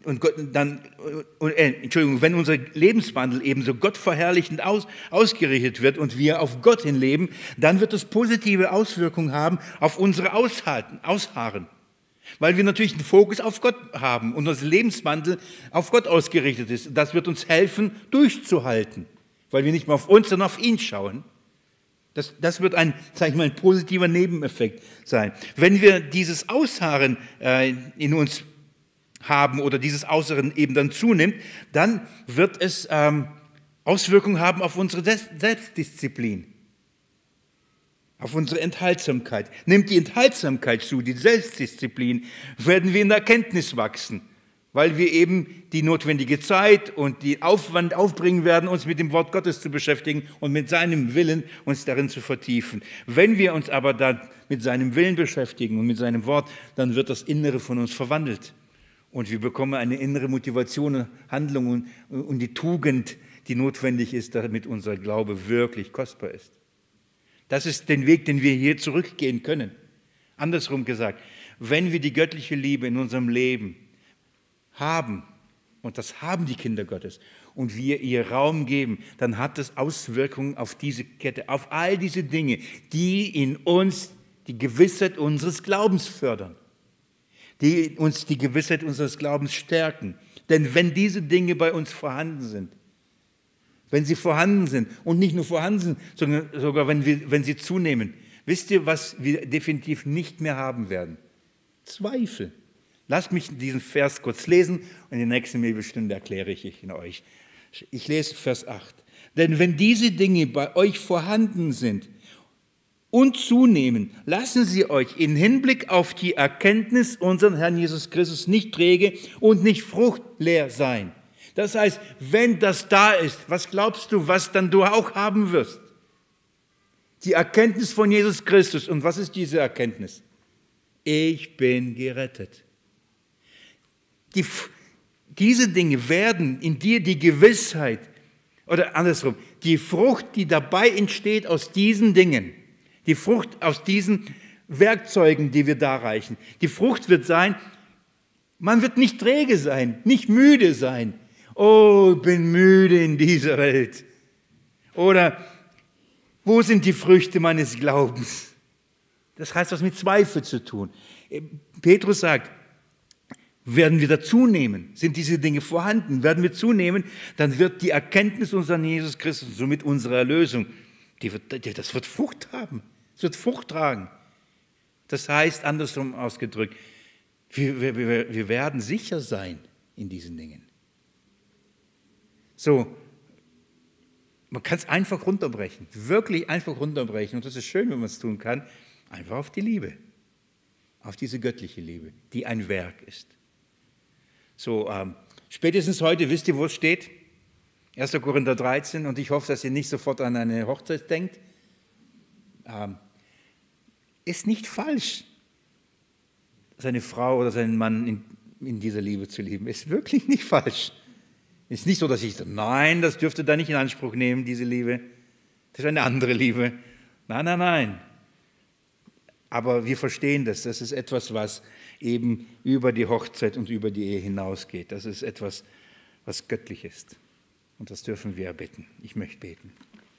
unser Lebenswandel ebenso gottverherrlichend ausgerichtet wird und wir auf Gott hin leben, dann wird das positive Auswirkungen haben auf unsere Ausharren. Weil wir natürlich einen Fokus auf Gott haben und unser Lebenswandel auf Gott ausgerichtet ist. Das wird uns helfen, durchzuhalten, weil wir nicht mehr auf uns, sondern auf ihn schauen. Das wird ein positiver Nebeneffekt sein. Wenn wir dieses Ausharren in uns haben oder dieses Ausharren eben dann zunimmt, dann wird es Auswirkungen haben auf unsere Selbstdisziplin, auf unsere Enthaltsamkeit. Nimmt die Enthaltsamkeit zu, die Selbstdisziplin, werden wir in der Erkenntnis wachsen. weil wir eben die notwendige Zeit und den Aufwand aufbringen werden, uns mit dem Wort Gottes zu beschäftigen und mit seinem Willen uns darin zu vertiefen. Wenn wir uns aber dann mit seinem Willen beschäftigen und mit seinem Wort, dann wird das Innere von uns verwandelt. Und wir bekommen eine innere Motivation, Handlung und die Tugend, die notwendig ist, damit unser Glaube wirklich kostbar ist. Das ist der Weg, den wir hier zurückgehen können. Andersrum gesagt, wenn wir die göttliche Liebe in unserem Leben haben, und das haben die Kinder Gottes, und wir ihr Raum geben, dann hat das Auswirkungen auf diese Kette, auf all diese Dinge, die in uns die Gewissheit unseres Glaubens fördern, die uns die Gewissheit unseres Glaubens stärken. Denn wenn diese Dinge bei uns vorhanden sind, wenn sie vorhanden sind und nicht nur vorhanden sind, sondern sogar wenn sie zunehmen, wisst ihr, was wir definitiv nicht mehr haben werden? Zweifel. Lasst mich diesen Vers kurz lesen und in der nächsten Bibelstunde erkläre ich ihn euch. Ich lese Vers 8. Denn wenn diese Dinge bei euch vorhanden sind und zunehmen, lassen sie euch in Hinblick auf die Erkenntnis unseres Herrn Jesus Christus nicht träge und nicht fruchtleer sein. Das heißt, wenn das da ist, was glaubst du, was dann du auch haben wirst? Die Erkenntnis von Jesus Christus. Und was ist diese Erkenntnis? Ich bin gerettet. Diese Dinge werden in dir die Gewissheit, oder andersrum, die Frucht, die dabei entsteht aus diesen Dingen, die Frucht aus diesen Werkzeugen, die wir darreichen. Die Frucht wird sein, man wird nicht träge sein, nicht müde sein. Oh, ich bin müde in dieser Welt. Oder, wo sind die Früchte meines Glaubens? Das heißt, was mit Zweifel zu tun. Petrus sagt, werden wir da zunehmen? Sind diese Dinge vorhanden? Werden wir zunehmen? Dann wird die Erkenntnis unseres Jesus Christus, somit unsere Erlösung, das wird Frucht haben. Es wird Frucht tragen. Das heißt, andersrum ausgedrückt, wir werden sicher sein in diesen Dingen. So, man kann es einfach runterbrechen, wirklich einfach runterbrechen. Und das ist schön, wenn man es tun kann, einfach auf die Liebe, auf diese göttliche Liebe, die ein Werk ist. So, spätestens heute wisst ihr, wo es steht? 1. Korinther 13, und ich hoffe, dass ihr nicht sofort an eine Hochzeit denkt. Ist nicht falsch, seine Frau oder seinen Mann in dieser Liebe zu lieben. Ist wirklich nicht falsch. Ist nicht so, dass ich sage, nein, das dürfte da nicht in Anspruch nehmen, diese Liebe. Das ist eine andere Liebe. Nein, nein, nein. Aber wir verstehen das. Das ist etwas, was eben über die Hochzeit und über die Ehe hinausgeht. Das ist etwas, was göttlich ist. Und das dürfen wir erbitten. Ich möchte beten.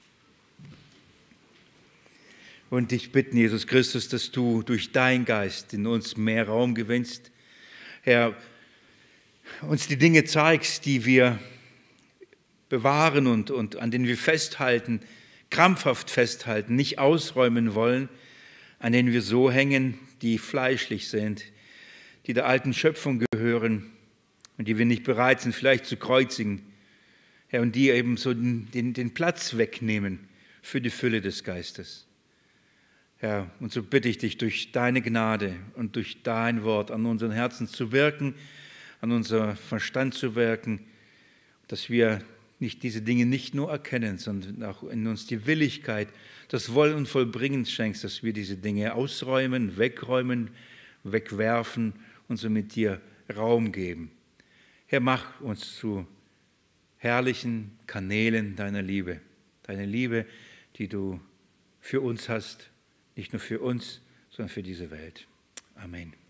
Und ich bitte, Jesus Christus, dass du durch deinen Geist in uns mehr Raum gewinnst. Herr, uns die Dinge zeigst, die wir bewahren und an denen wir festhalten, krampfhaft festhalten, nicht ausräumen wollen, an denen wir so hängen, die fleischlich sind, die der alten Schöpfung gehören und die wir nicht bereit sind, vielleicht zu kreuzigen. Herr, und die eben so den Platz wegnehmen für die Fülle des Geistes. Herr, und so bitte ich dich, durch deine Gnade und durch dein Wort an unseren Herzen zu wirken, an unser Verstand zu wirken, dass wir nicht diese Dinge nicht nur erkennen, sondern auch in uns die Willigkeit, das Wollen und Vollbringen schenkst, dass wir diese Dinge ausräumen, wegwerfen und so mit dir Raum geben. Herr, mach uns zu herrlichen Kanälen deiner Liebe, deine Liebe, die du für uns hast, nicht nur für uns, sondern für diese Welt. Amen.